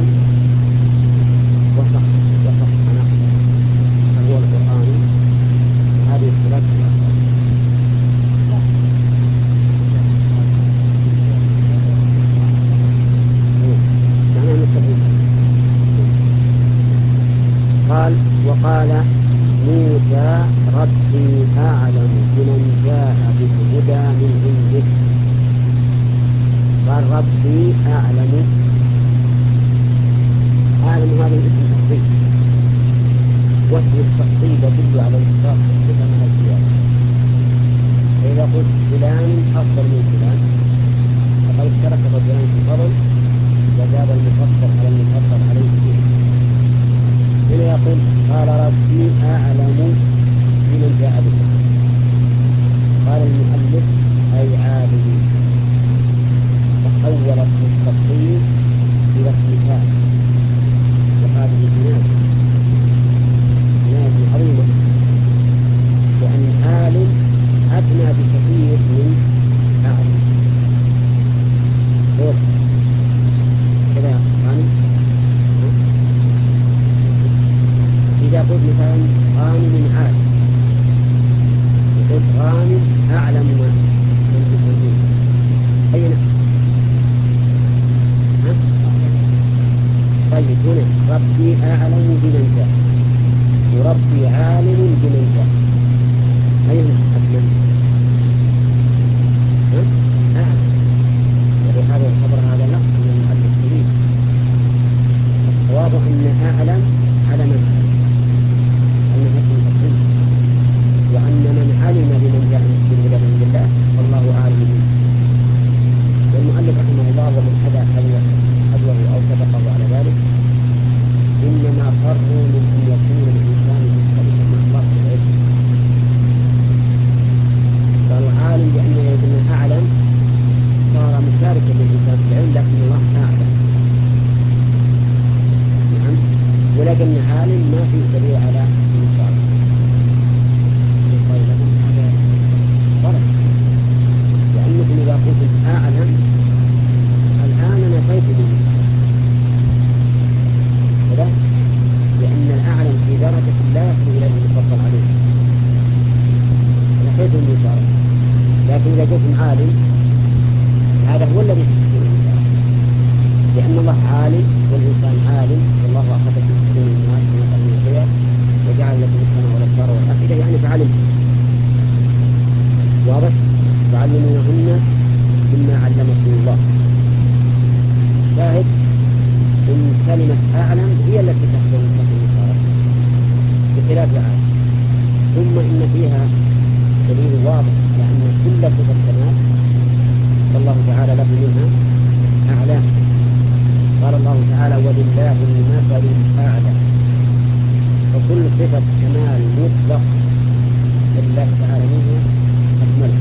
وصح وصح نقلا فهو القرآن هذه الثلاث الأخبار. قال وقال موسى ربي أعلم بمن جاء بالهدى من عنده. قال ربي أعلم، أعلم هذا الاسم تخصيص، واسم التخصيص يدل على الإشراق والصفة من الزيادة. فإذا قلت فلان أفضل من فلان فقد اشترك الرجلان في الفضل وزاد المفضل على المفضل عليه فيه. هنا يقول قال ربي أعلم بمن جاء بالهدى. قال المؤلف أي عالم، تحول اسم التخصيص إلى اسم فاعل، وهذه جناية جناية عظيمة، لأن عالم أدنى بكثير من أعلم. دور كذا غانم، إذا قلت مثلا غانم عالم وقلت غانم أعلم من المسلمين أي نفس. طيب هنا ربي أعلم بمن جاء وربي عالم بمن جاء أين أكمل؟ أعلم، ولهذا الخبر هذا نقص من المؤلف الكريم. الصواب أن أعلم على من أعلم أنها اسم تقريب، وأن من علم بمن جاء بالهدى من عند الله والله أعلم به. والمؤلف رحمه الله ومن حدا حذوه أو سبقه على ذلك إنما فروا من أن يكون الإنسان مختلفا مع الله في العلم. قال عالم بأن يكون أعلم صار مشاركا للإنسان في العلم، لكن الله أعلم. نعم، ولكن عالم ما فيه دليل على المشاركة. هذا غلط، لأنكم إذا قلتم أعلم الآن نفيت به، لأن الأعلم في درجة لا يصل إليه المفضل عليه، نفيت المشاركة. لكن إذا قلتم عالم هذا هو الذي يحسن المشاركة، لأن الله عالم والإنسان عالم، والله أخذ في سكون الناس ونقل من الخير وجعل لكم السماء والأبصار والأفئدة، يعني فعلم. واضح؟ تعلمونهن مما علمكم الله. شاهد إن كلمة أعلم هي التي تحصل في المشاركة بخلاف عالم. ثم إن فيها دليل واضح على أن كل صفة كمال فالله تعالى له منها أعلى. قال الله تعالى ولله المثل الأعلى، وكل صفة كمال مطلق لله تعالى منها أكمل.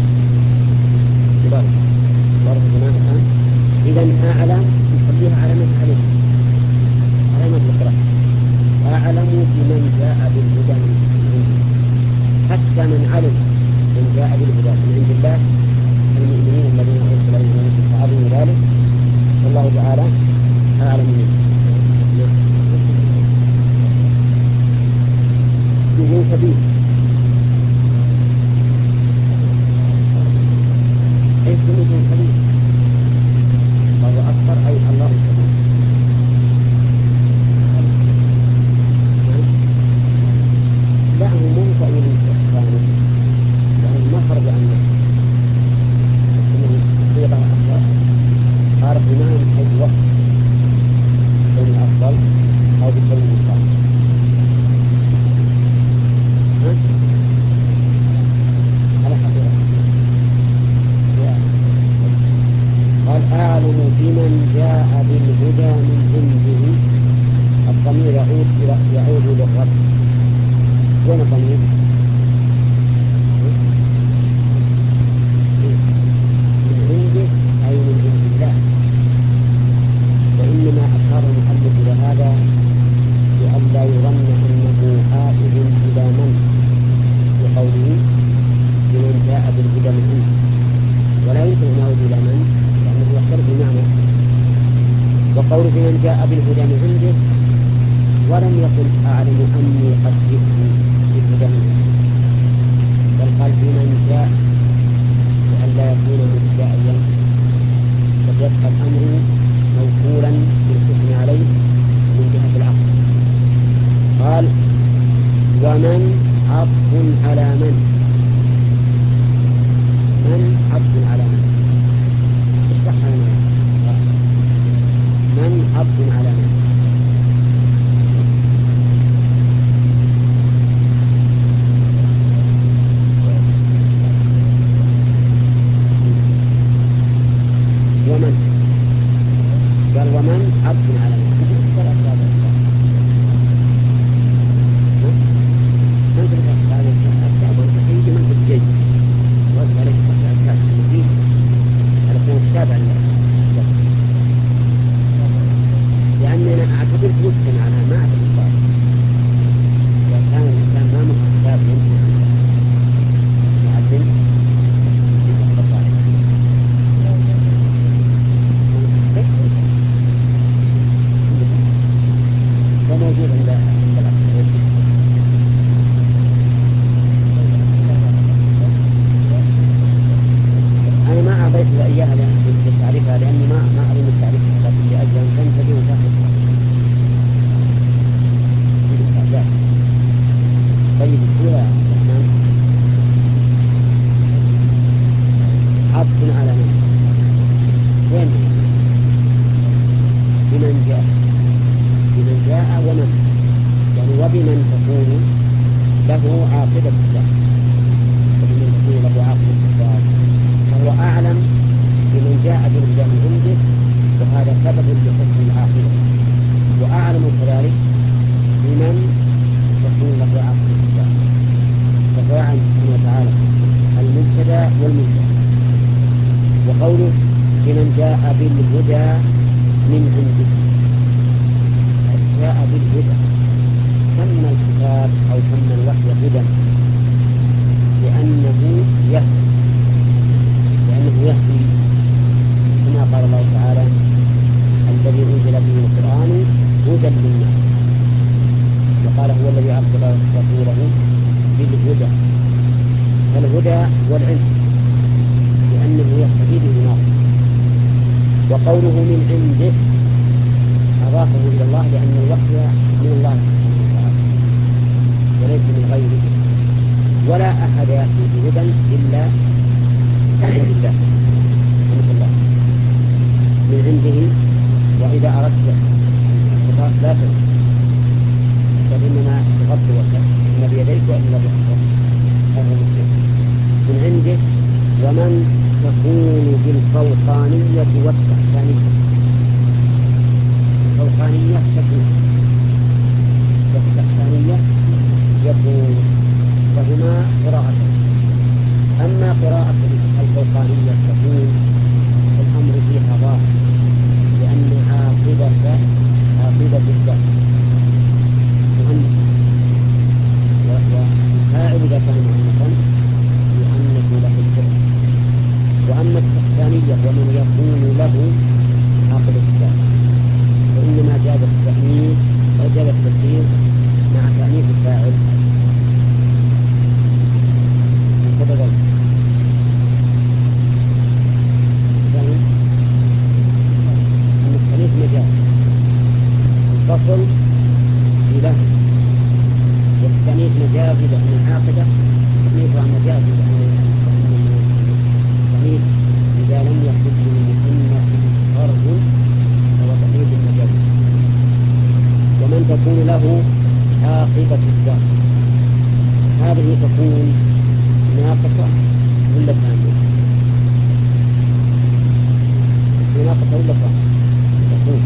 بارك بارك جماعة الآن إذن أعلم نخليها علامة علم، علامة الإقرار. أعلم بمن جاء بالهدى من عنده، حتى من علم من جاء بالهدى من عند الله المؤمنين الذين أرسل إليهم فعظم ذلك، والله تعالى أعلم منه. بدون سبيل حيث بدون سبيل الله أكبر أي الله سبيل. لا هو مو تأويل الثاني، يعني ما خرج عنه الصيغة الأفضل. قال إمام حيث وقت بين الأفضل أو بالكون المصاب. على حقيقة قال أعلم بمن جاء بالهدى من عنده. الضمير يعود يعود للرب. وين الضمير؟ من عنده أي من عند الله. وإنما أشار المؤلف إلى هذا لئلا يظن أنه بمن جاء بالهدى من عنده، ولم يقل أعلم أني قد جئت بالهدى من عنده، بل قال بمن جاء لئلا يكون مبتدئا، فليبقى الأمر موصولا بالحكم عليه من جهة العقل. قال ومن عطف على من، من عطف على من، اشرح لنا من عطف على من. ومن قال ومن عطف على من، لأننا أعتبر مسلم عنها ما أعتبر صار، إذا كان الإنسان ما مخ كتاب يمكن أن يعلم يتحدث عليه. وموجود عند عند الأخير. أنا ما أعطيت إياها لتعريفها لأني ما ما أريد تعريفها، لكن لأجل أن تنتبه وتأخذ. طيب السورة الرحمن عطف على من، وين بمن جاء، بمن جاء ومن، يعني وبمن تكون له عاقبة الدار، وبمن تكون له عاقبة الدار، فهو أعلم بمن جاء بالهدى من عنده، وهذا سبب لحسن العاقبة، وأعلم كذلك بمن تكون له عاقبة الدار، فجعل سبحانه وتعالى المبتدأ والمنتهى. وقوله بمن جاء بالهدى من عنده، جاء بالهدى، سمى الكتاب أو سمى الوحي هدى لأنه يهدي، لأنه يهدي كما قال الله تعالى الذي أنزل به القرآن هدى للناس، وقال هو الذي أرسل رسوله بالهدى، فالهدى والعلم لأنه يهتدي به الناس. وقوله من عنده أضافه إلى الله لأن الوحي من الله سبحانه وتعالى وليس من غيره، ولا أحد يأتي بهدى إلا من الله الله من عنده. وإذا أردت الصفات لا تنسى، بل إنما تغطي وجهك إما بيديك وإما بأخرى، هذا المسلم من عنده. ومن تكون بالفوقانية والتحتانية، الفوقانية تكون والتحتانية يكون، فهما قراءتان. أما قراءة الفوقانية تكون الأمر فيها ظاهر، لأن عاقبة عاقبة الذات مؤنث، والفاعل إذا كان مؤنثا يؤنث له الفعل. وأما التحتانية ومن يكون له عاقبة الذات، وإنما جاز التأنيث أو جاز التسهيل مع تأنيث الفاعل بسبب أن التأنيث مجاز الفصل له، والتأنيث مجاز لأن العاقبة تأنيثها مجاز لأن التأنيث إذا لم يحدث للمؤنث فرد فهو تأنيث مجاز. ومن تكون له عاقبة الدار، هذه تكون ناقصة ولا كاملة؟ ناقصة ولا كاملة؟ تكون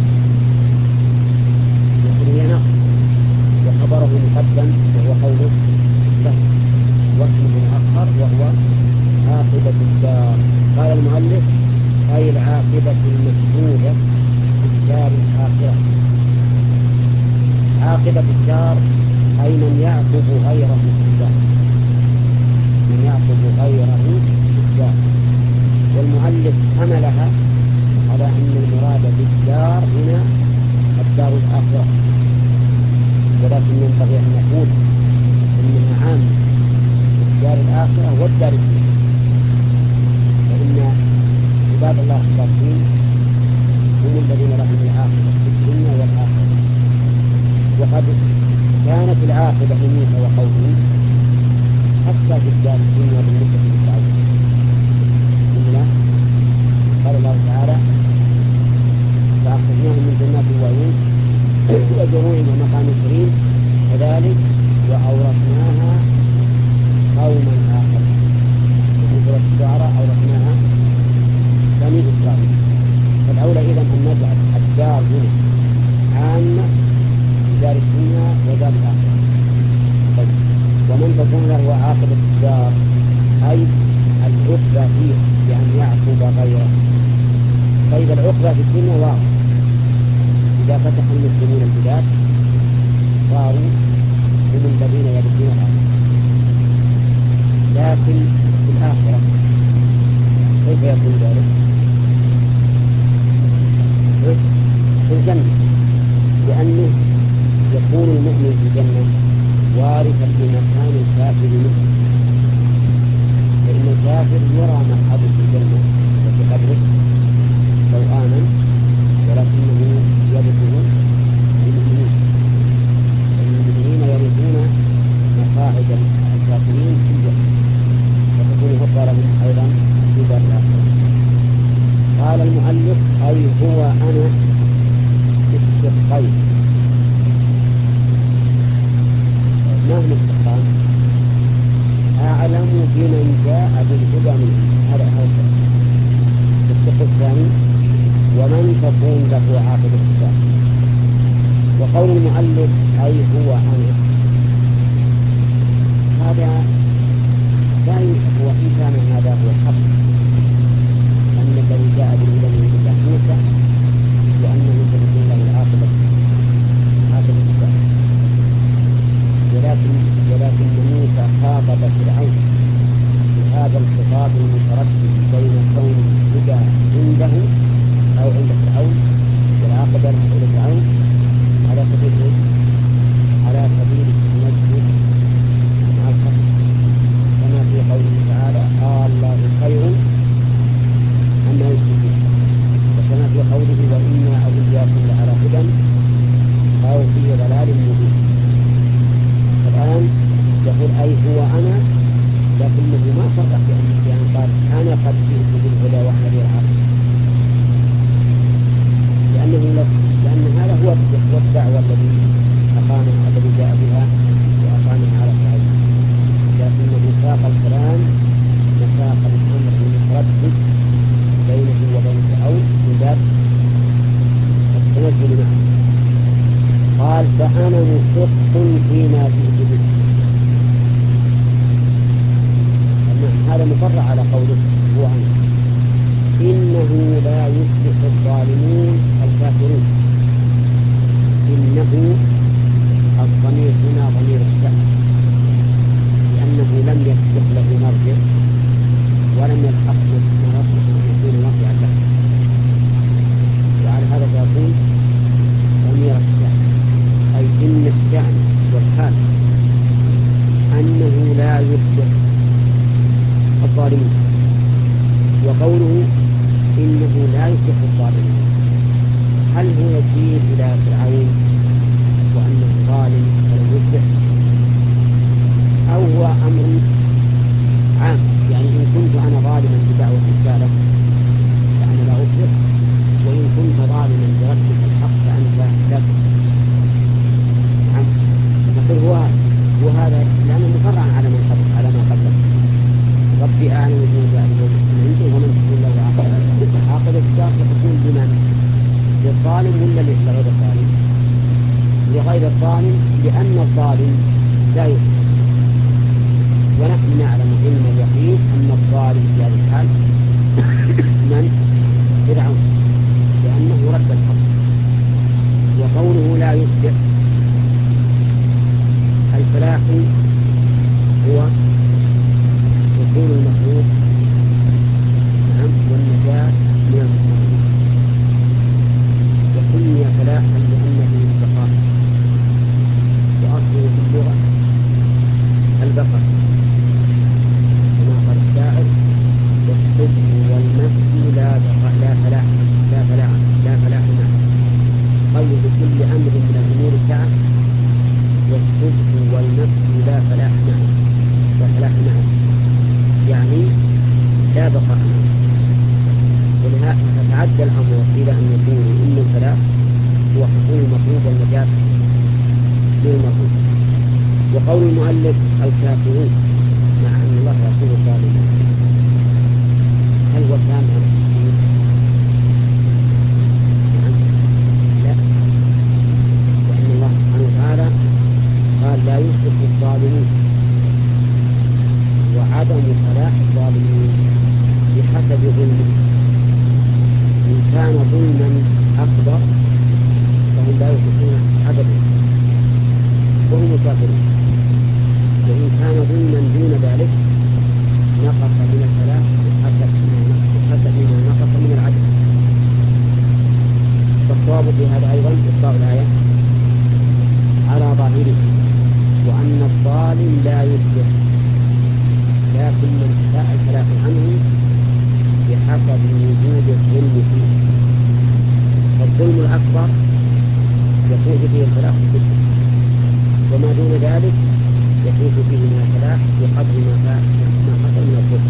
لكن هي ناقصة، وخبره مقدم وهو قوله له، واسمه مؤخر وهو عاقبة الدار. قال المؤلف أي العاقبة المشهودة في الدار الآخرة. عاقبة الدار أي من يعقب غيره في الدار، من يعقب غيره في الدار. والمؤلف حملها على أن المراد بالدار هنا لكن ينبغي أن نقول إنها عامة في الدار الآخرة والدار الدنيا، فإن عباد الله الصالحين هم الذين لهم العاقبة في الدنيا والآخرة. وقد كانت العاقبة لموسى وقومه حتى في الدار الدنيا بالنسبة للفرعون. قال الله تعالى: فأخرجناهم من جنات وعيون وزروع ومقام كريم كذلك وأورثناها قوما آخرين. في سورة الشعراء أورثناها بني إسرائيل. فالأولى إذن أن نجعل الدار هنا عامة دار الدنيا ودار الآخرة. طيب، ومن تكون له عاقبة الدار أي العقبة فيه بأن يعقب غيره. طيب، العقبة في الدنيا واضح، إذا فتح المسلمون البلاد صاروا هم الذين يرثون الأرض. لكن في الآخرة كيف يكون ذلك؟ في الجنة، لأنه يكون المؤمن في الجنة وارثا لمكان الكافر منه، فإن الكافر يرى مقعده في الجنة وفي قبره لو آمن، ولكنه يرثه للمؤمنين، المؤمنين يرثون مقاعد الكافرين في الجنة، فتكون خطوة لهم أيضا في دار الآخرة. قال المؤلف: أي هو أنا استحقيت. ما هو الاستحقاق؟ أعلم بمن جاء بالهدى منه، هذا هو الشق الثاني، ومن تكون له عاقبة الدار. وقول المؤلف أي هو أنا، هذا لا هو إن كان هذا هو الحق، أن الذي جاء بالهدى من الله موسى، وأنه تكون له العاقبة عاقبة الدار. ولكن ولكن موسى خاطب فرعون بهذا الخطاب المتردد بين كون الهدى عنده أو عند فرعون والعاقبة عند فرعون على سبيل على سبيل التنزل مع الحق، كما في قوله تعالى: آه الله خير عما يشركون، وكما في قوله: وإنا أو إياكم لعلى هدى أو في ضلال مبين. الآن يقول أي هو أنا، لكنه ما صرح بأن قال أنا قد جئت بالهدى وأنا بالعقل، لأنه لأن هذا هو الدعوة الذي أقامها الذي جاء بها وأقامها على فرعون، لكنه ساق الكلام مساق الأمر المتردد بينه وبين فرعون من باب التنزل معه. قال: فأنا مشق فيما جئت به. هذا مفرع على قوله هو أنا. إنه لا يفلح الظالمون الكافرون. إنه الضمير هنا ضمير الشأن، لأنه لم يسبق له مرجع ولم يلحق ما يصلح أن يكون مرجعا له، وعلى هذا يقول ضمير الشأن، أي إن الشأن والحال أنه لا يفلح الظالمين. وقوله إنه لا يفلح الظالمين، هل هو يشير إلى فرعون وأنه ظالم ولم يفلح، أو هو أمر عام؟ يعني إن كنت أنا ظالما بدعوة الرسالة فأنا لا أفلح، وإن كنت ظالما برد الحق فأنت لا تفلح. نعم، نقول هو هو هذا، لأنه مفرع على من قبل على ما قبله. ربي أعلم بما جاء به عنده ومن تكون له عاقبة عاقبة الدار فتكون لمن؟ للظالم ولا لغير الظالم؟ لغير الظالم، لأن الظالم لا يفلح، ونحن نعلم علم اليقين أن الظالم في هذه الحال من؟ فرعون، لأنه رد الحق. وقوله لا يفلح، الفلاح هو وصول المخلوق نعم والنجاة من المخلوق، وسمي فلاحا لأنه البقاء، وأصل عد الأمر إلى أن يكون إن الفلاح هو حصول المطلوب والنجاة من المطلوب. وقول المؤلف الكافرون مع أن الله يقول الظالمين، هل هو كان عن التحديد؟ لا، لأن الله سبحانه وتعالى قال لا يشرك الظالمين، وعدم صلاح الظالمين بحسب ظلمه. إن كان ظلما أكبر فهم لا يشركون أبدا وهم كافرون، وإن كان ظلما دون ذلك نقص من الصلاح بحسب ما نقص من العدل. فالصواب في هذا أيضا إطلاق الآية على ظاهره، وأن الظالم لا يصلح، لكن من شاء الخلاف عنه بحسب وجود الظلم فيه. فالظلم الأكبر يفوز فيه الخلاف بالظلم، وما دون ذلك يفوز فيه من الخلاف بقدر ما حصل من الظلم.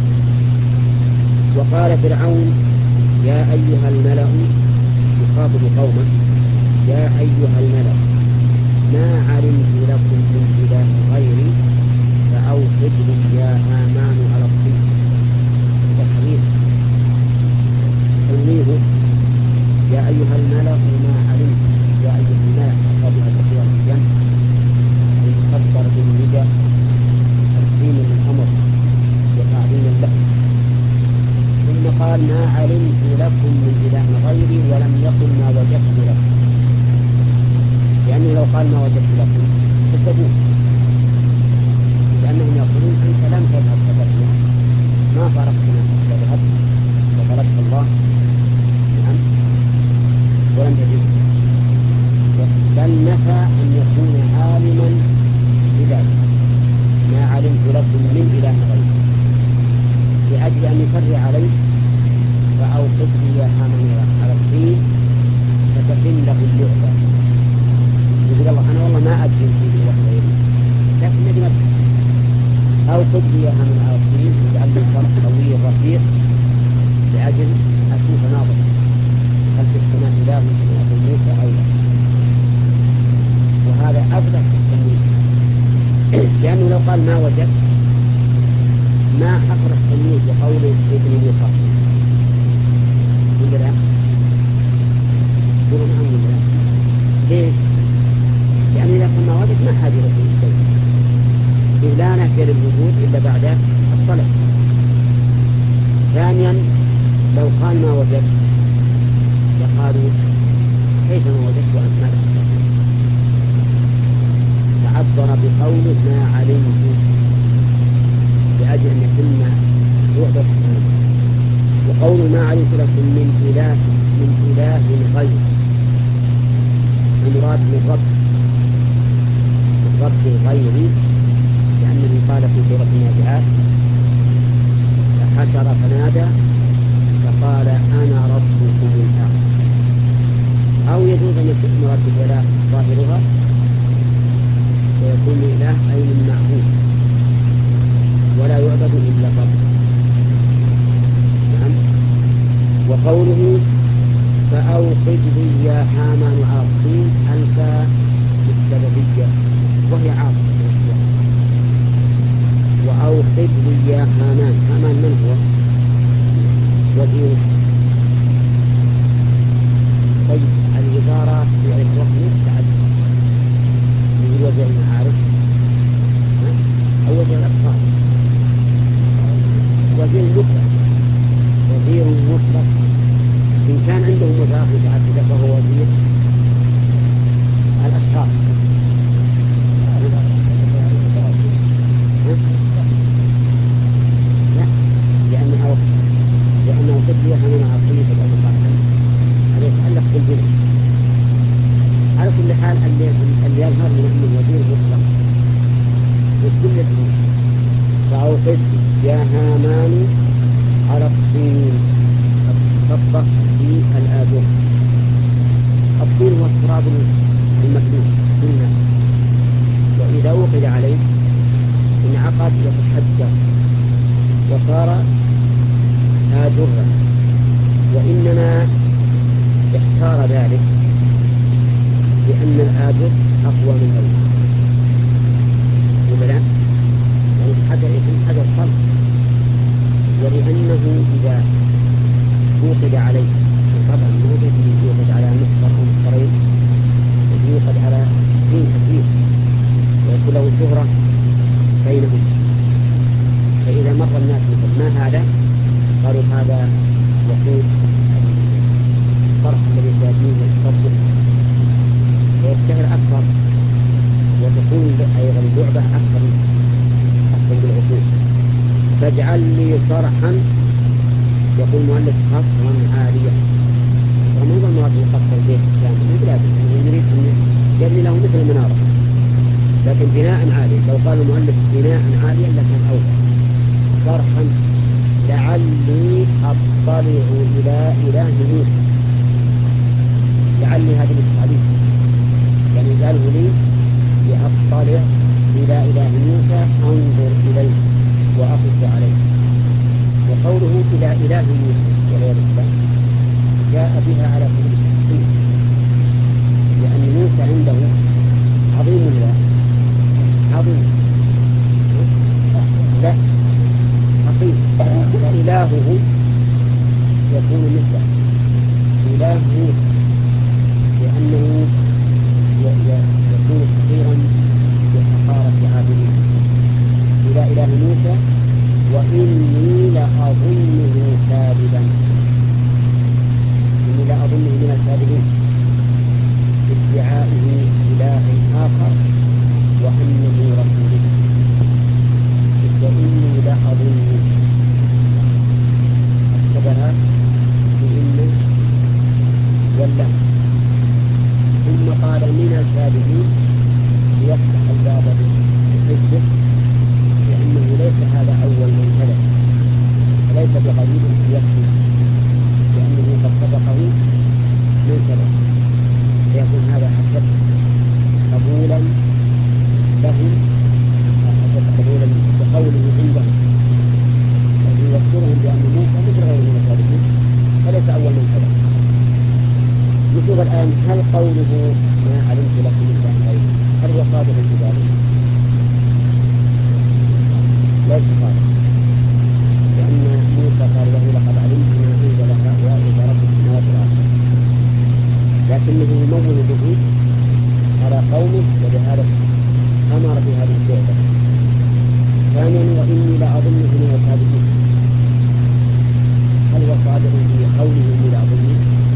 وقال فرعون يا أيها الملأ يخاطب قومه يا أيها الملأ ما علمت لكم من إله غيري فأوقد لي يا هامان على الطين. هذا الحديث تلميه يا أيها الملأ ما علمت، يا أيها الملأ قبل التقوى الجنة المكبر بالندى تقديم للأمر وتعظيم له. ثم قال ما علمت لكم من إله غيري ولم يقل ما وجدت لكم، لأنه لو قال ما وجدت لكم كذبوه، لأنهم يقولون أنت لم تذهب فتبنا ما فرقتنا فذهبت وطلبت الله نعم ولم تجد، بل نفى أن يكون عالما بذلك ما علمت لكم من إله غيره لأجل أن يفرع عليه فأوقد لي يا هامان على الطين فتتم له اللعبة. يقول الله أنا والله ما أدري في إله غيري لكن نجم أوقد لي يا هامان على الطين واجعل لي فرق طويل رفيق لأجل أشوف ناظر هل في السماء إله مثل أبو موسى أو لا. وهذا أبلغ في التمويل، لأنه لو قال ما وجد ما حصل التمويل بقول ابن موسى ولا لا؟ يقولون نعم ولا لا؟ ليش؟ لأن إذا كان ما وجد ما حاجة له شيء، إذ لا نفي للوجود إلا بعد الطلب. ثانيا لو قال ما وجد لقالوا كيف ما وجدت وأنت ما لك؟ تعبر بقوله ما علمت لأجل أن يتم وحدة سبحانه. وقول ما علمت لكم من إله من إله غير المراد من رب من رب غيري، لأنه قال في سورة النازعات فحشر فنادى فقال أنا ربكم الأعلى. أو يجوز أن يكون مراد بالإله ظاهرها ويكون إله أي من معبود ولا يعبد إلا الرب. نعم. وقوله فأوقد لي يا هامان على الطين ألفى بالسببية وهي عاصفة. وأوقد لي يا هامان، هامان من هو؟ وزير. طيب الوزارة في الوقت مستعد من وزير المعارف أو وزير الأطفال، وزير مطلق وزير مطلق إن كان عنده وزارة متعددة فهو وزير الأشخاص. لا، لأنه لأنه تدري من عقلية الأطفال هذا يتعلق بالبناء. على كل حال اللي يظهر من أن الوزير مطلق وكل الأمور. فأوقد يا هامان على الطين تطبق في الآجر. الطين هو التراب المكنون بالماء، وإذا وقد عليه انعقد وتحجر وصار آجرا. وإنما ذلك لأن الآجر أقوى من الأول ولا يعني حجر حجر خلق، ولأنه إذا يوقد عليه طبعا مو الذي يوقد على مصدر أو مصدرين، الذي يوقد على دين كثير ويكون له شهرة بينهم، فإذا مر الناس مثل ما هذا قالوا هذا وقود الطرح الذي سيأتيه يتصدر ويشتهر أكثر وتكون أيضا اللعبة أكثر أكثر بالعقول. فاجعل لي صرحا، يقول مؤلف قصرا عاليا، ومنظر المراد يقصر البيت الإسلامي من بلاده يعني يريد أن يبني له مثل المنارة لكن بناء عالي. لو قال المؤلف بناء عاليا لكان أوضح. صرحا لعلي أطلع إلى إله موسى، لعلي هذه التعليم يعني قاله لي لأطلع إلى إله موسى أنظر إليه وأقص عليه. وقوله إلى إله موسى وغير الله جاء بها على سبيل التحقيق، لأن موسى عنده عظيم الله عظيم لا حقيق، وإلهه يكون مثله إله موسى لأنه يكون كثيرا بحقارة عابدين. إلى إله موسى وإني لأظنه كاذبا، إني لأظنه من الكاذبين ادعائه إله آخر وأنه رسوله، وإني لأظنه أكتبها بإن ولا. ثم قال من الكاذبين ليفتح الباب بالحجة، لأنه ليس هذا أول من كذب وليس بقليل يكفي، لأنه قد سبقه من كذب، فيكون هذا أشد قبولا لهم، أشد قبولا بقوله عندهم الذي يذكرهم بأن موسى مثل غير من الكاذبين فليس أول من كذب. نشوف الآن هل قوله ما علمت لكم من إله غيره هل هو صادق في ذلك؟ ليس صادق، لأن موسى قال له لقد علمت ما أنزل هؤلاء إلى رب السماوات والأرض، لكنه يمول به على قومه ولهذا أمر بهذه الشعبة. ثانيا وإني لأظنه من الكاذبين، هل هو صادق في قوله إني لأظنه؟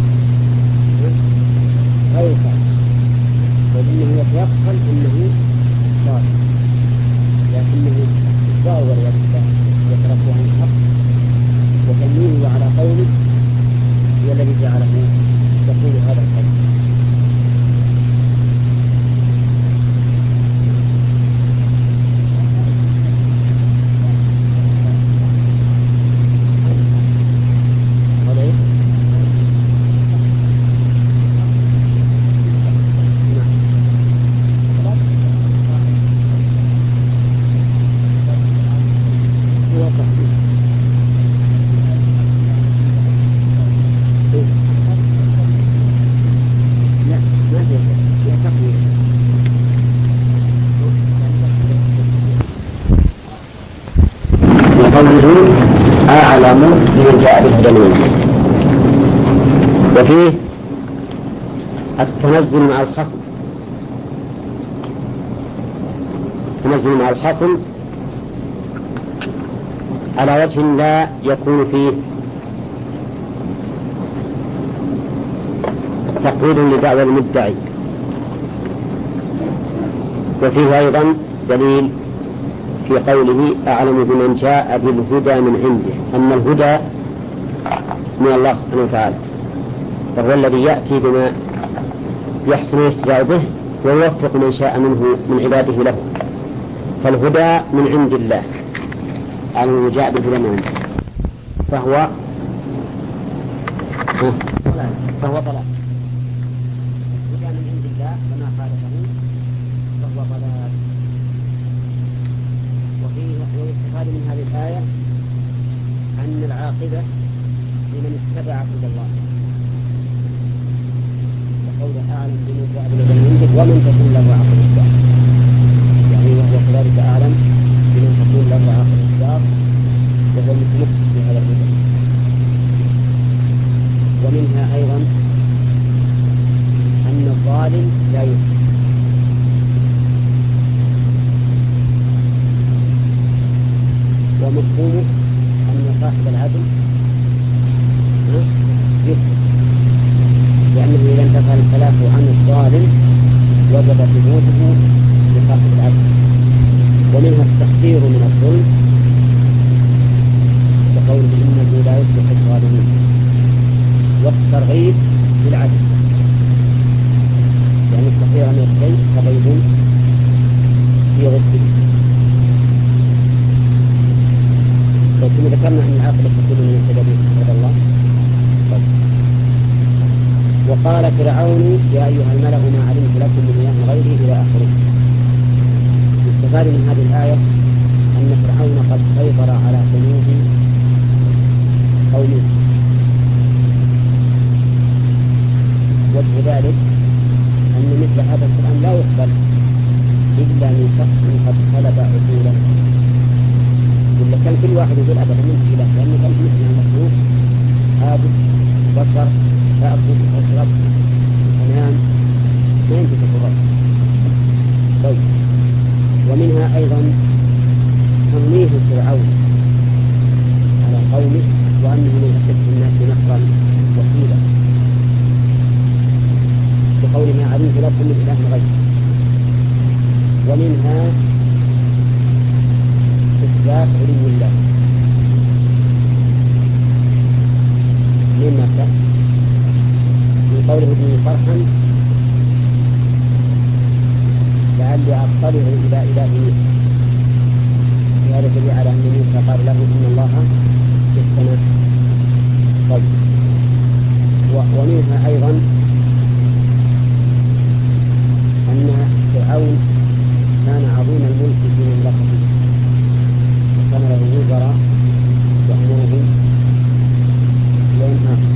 غير صادق، وإنه يتيقن أنه صادق لكنه يتزاور ويتركه عن الحق وتمييزه على قوله هو الذي جعله يقول هذا القول. أعلم من جاء بالدليل. وفيه التنزل مع الخصم، التنزل مع الخصم على وجه لا يكون فيه تقويل لدعوى المدعي. وفيه أيضا دليل في قوله أعلم بمن جاء بالهدى من عنده، أن الهدى من الله سبحانه وتعالى، فهو الذي يأتي بما يحسن الاهتداء به ويوفق من شاء منه من عباده له، فالهدى من عند الله، أعلم من جاء بالهدى من عنده فهو فهو ضلال. الهدى من عند الله فما خالفه فهو ضلال. ويستفاد من هذه الآية أن العاقبة لمن اتبع هدى الله، ومن تكون له عقل الدار، يعني وهو كذلك أعلم بمن تكون له عقل الدار وهو متمسك بهذا الهدى. ومنها أيضا أن الظالم لا يسلم، ومفهومه أن صاحب العدل يسلم، لأنه إذا انتفى الخلاف عن الظالم وجب ثبوته لصاحب العدل. ومنها التحذير من الظلم بقوله إنه لا يصلح الظالمين، والترغيب بالعدل، يعني التحذير من الشيء ترغيب في ضده. لكن ذكرنا أن العاقبة تكون من السبب رضي الله. وقال فرعون يا أيها الملأ ما علمت لكم من إله غيري إلى آخره. يستفاد من هذه الآية أن فرعون قد سيطر على قلوب قومه، وجه ذلك أن مثل هذا القرآن لا يقبل إلا من شخص قد قلب عقولا، إلا كان كل واحد يقول أبدا من إله، لأنه كان مثل المخلوق عابد بشر تأكل وتشرب وتنام ما ينتهي الرب. طيب، ومنها أيضا تنويه فرعون على قومه وأنه من أشد الناس نصرا وحيدا، بقول ما علمت لكم من إله غيره. ومنها إثبات علو الله من مكة، من قوله ابن فرحا لعلي أطلع إلى إله موسى، وهذا دليل على أن موسى قال له إن الله في السماء. طيب، ومنها أيضا أن فرعون كان عظيم الملك في مملكته، وكان له وزراء يأمرهم وينهاهم.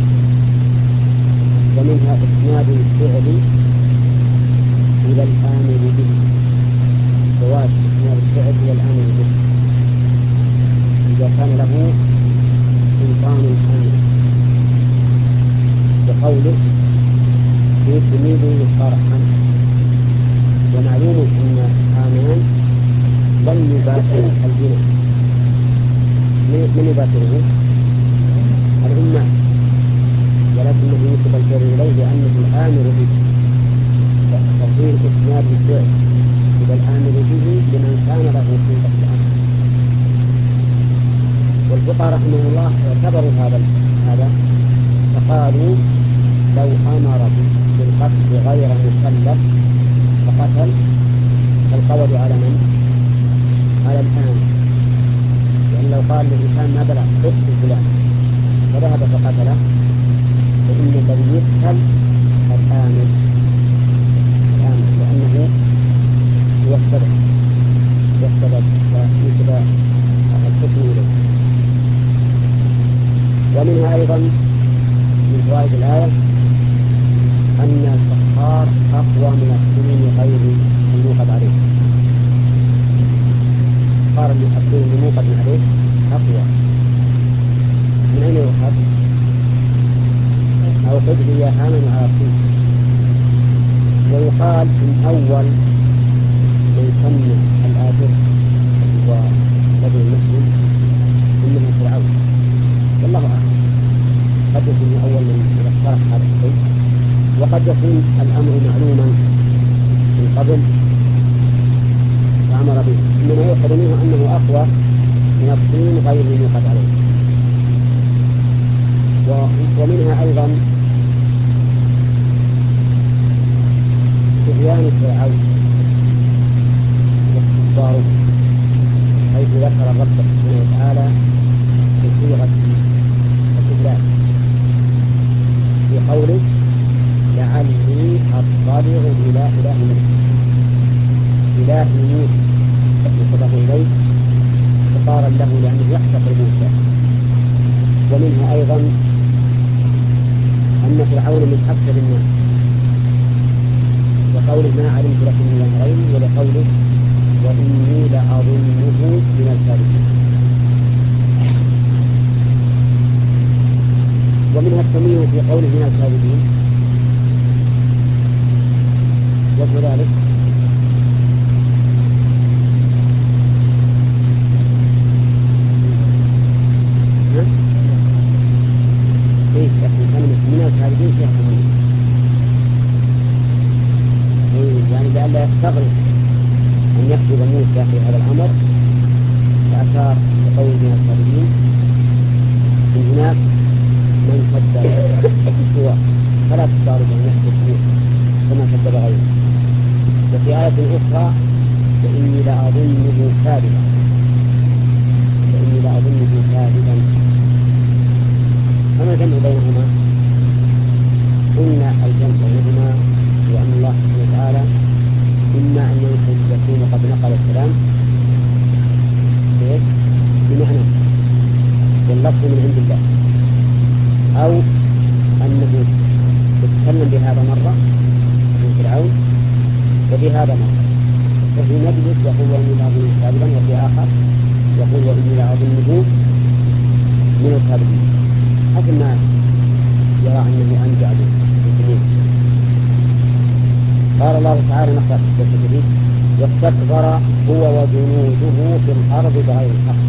ومنها إسناد الفعل إلى الآمر به، جواز إسناد الفعل إلى الآمر به إذا كان له سلطان الأمر، بقوله يسند فرحا. ومعلوم أن آمان لم يباشر الجنة، من يباشره؟ الأمة، ولكنه ينسب الفعل إليه لأنه الآمر به، تفضيل إسناد الفعل إلى الآمر به لمن كان له سلطة الأمر. والفقهاء رحمه الله اعتبروا هذا هذا فقالوا لو أمر بالقتل غير مكلف فقتل فالقول على من؟ على الآمر، لأن لو قال للإنسان ما بلغ قتل فلان فذهب فقتله فإن الذي يقتل الآمر، الآمر لأنه هو السبب والسبب فيجب الحكم إليه. ومنها أيضا من فوائد الآية أن الكفار أقوى من السنين غير الموقد عليه، الكفار السنين الموقد عليه أقوى. من أين يؤخذ؟ أو قد هي آمن على الطين. ويقال من أول من سمى الآجر ولدي المسلم إنه فرعون، والله أعلم، قد يكون أول من اقترح هذا الشيء، وقد يكون الأمر معلوما من قبل فأمر به، إنما يؤخذ منه أنه أقوى من الطين غير الموقد عليه. ومنها أيضا طغيان فرعون واستكباره، حيث ذكر الرب سبحانه وتعالى في صيغة الإدلال في قوله لعلي أطلع إلى إله موسى، إله موسى نسبه إليه اختصارا له لأنه يحتقر موسى. ومنها أيضا أن فرعون من أكثر الناس لقوله ما علمت لكم من الأمرين، ولقوله وإني لأظنه من الكاذبين. ومنها التمييز في قوله من الكاذبين، وجه ذلك كيف يكون كلمة من الكاذبين فيها تمييز، يعني لئلا يستغرب أن يكذب موسى في هذا الأمر، فأشار بقول من الكاذبين من هناك من كذب سوى، فلا تستغرب أن يكذب موسى كما كذب غيره. وفي آية أخرى فإني لأظنه كاذبا، فإني لأظنه كاذبا. فما الجمع بينهما؟ قلنا الجمع بينهما وأن الله سبحانه وتعالى إما أن يكون قد نقل الكلام بمعنى واللفظ من عند الله، أو أنه يتكلم بهذا مرة من فرعون وبهذا مرة، ففي مجلس يقول وإني لأظنه كاذبا، وفي آخر يقول وإني لأظنه من الكاذبين، حتى ما يرى أنه أنجع بالكثير. قال الله تعالى نقرأ في الجديد واستكبر هو وجنوده في الأرض بغير الحق.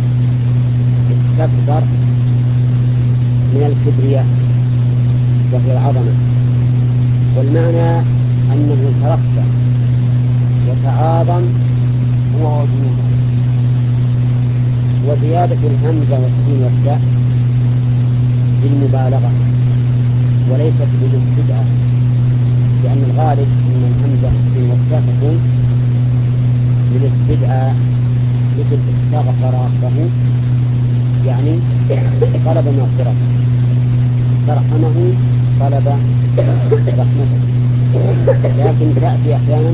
استكبر من الكبرياء وهي العظمة، والمعنى أنه ترفع وتعاظم هو وجنوده. وزيادة الهمزة والسين والتاء بالمبالغة وليست بالاستدعاء، لأن الغالب أن الهمزة والسين والتاء تكون للاستدعاء، مثل استغفر ربه يعني طلب مغفرة، ترحمه طلب رحمته، لكن تأتي أحيانا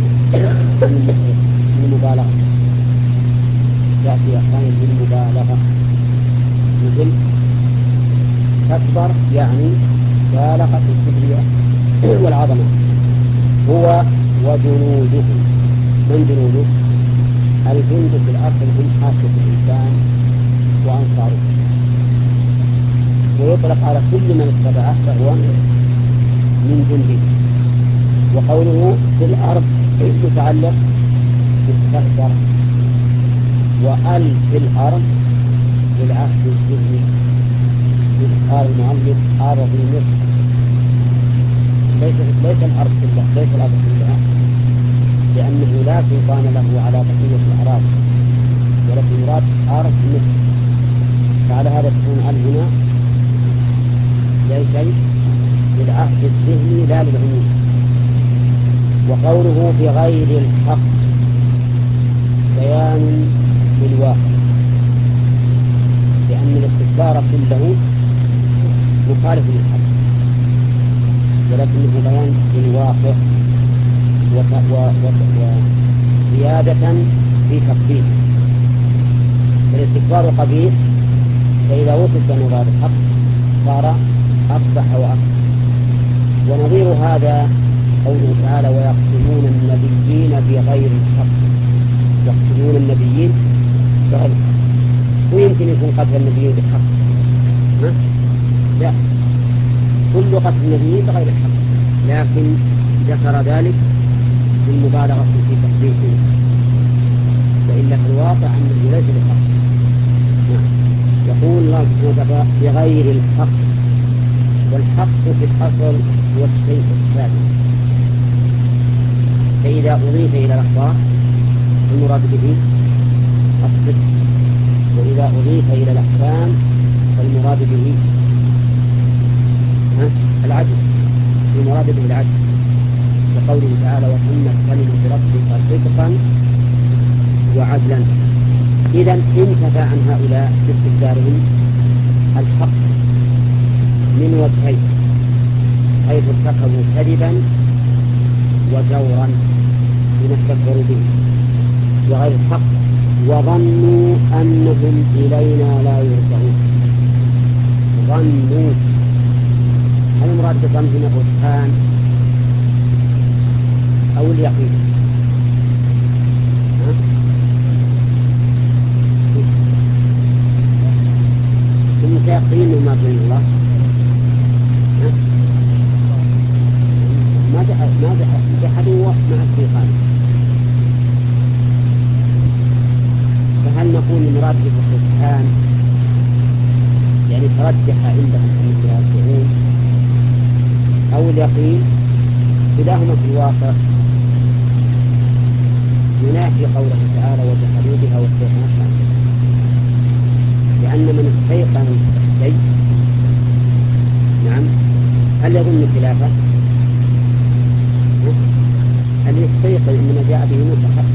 بالمبالغة، تأتي أحيانا بالمبالغة، مثل تكبر يعني بالغة الكبرياء والعظمة. هو وجنوده، من جنوده؟ الجند في الأصل هم حاسة الإنسان وأنصاره، ويطلق على كل من اتبعه فهو من جنده. وقوله في الأرض متعلق بالتكبر، وأل في الأرض للعهد الذهني، قال المؤلف أرض مصر، ليس ليس الأرض كلها، ليس الأرض كلها، لأنه لا سلطان له على بقية الأراضي، ولكن مراد أرض مصر، فعلى هذا تكون ال هنا لا شيء للعهد الذهني لا للعموم. وقوله بغير الحق بيان للواقع، لأن الاستكبار كله مخالف للحق، ولكنه بيان للواقع وزيادة في تقديم. فالاستكبار قبيح، فإذا وصف مراد الحق صار أقبح وأقبح. ونظير هذا قوله تعالى ويقتلون النبيين بغير الحق، يقتلون النبيين بغير الحق. ويمكن يكون قتل النبيين بالحق؟ لا، كل قتل النبيين بغير الحق، لكن ذكر ذلك بالمبالغة في تقديمه، وإلا في الواقع أنه ليس بالحق. يقول الله سبحانه بغير الحق، والحق في الأصل هو الشيء الثابت، فإذا أضيف إلى الأخبار المراد به الصدق، وإذا أضيف إلى الأحكام فالمراد به العدل، المراد به العدل، وقوله تعالى وتمت كلمة ربك صدقا وعدلا. إذا انتفى عن هؤلاء باستكبارهم الحق من وجهين، حيث ارتكبوا كذبا وجورا بما استكبروا به وغير الحق، وظنوا أنهم إلينا لا يرجعون. ظنوا، هل المراد بالظن هنا برهان أو اليقين. ثم يقين ما بين الله ما ما جحدوا مع الشيطان. فهل نقول المراد بالرجحان يعني ترجح عندهم أن يرجعون أو اليقين؟ كلاهما في الواقع ينافي قوله تعالى وجحدوا بها واستيقنتها، لأن من استيقن الشيء نعم هل يظن خلافه؟ هل يستيقن إنما جاء به متحقق؟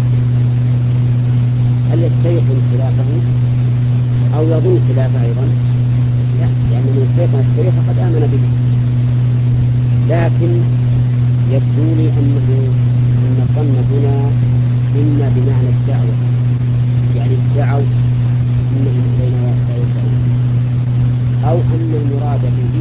هل يستيقن خلافه أو يظن خلافه أيضا؟ لا، لأن من استيقن الشيء فقد آمن به. لكن يبدو لي أنه أن الظن هنا إما بمعنى الدعوة، يعني ادعوا إنهم إلينا لا يرجعون، أو أن المراد به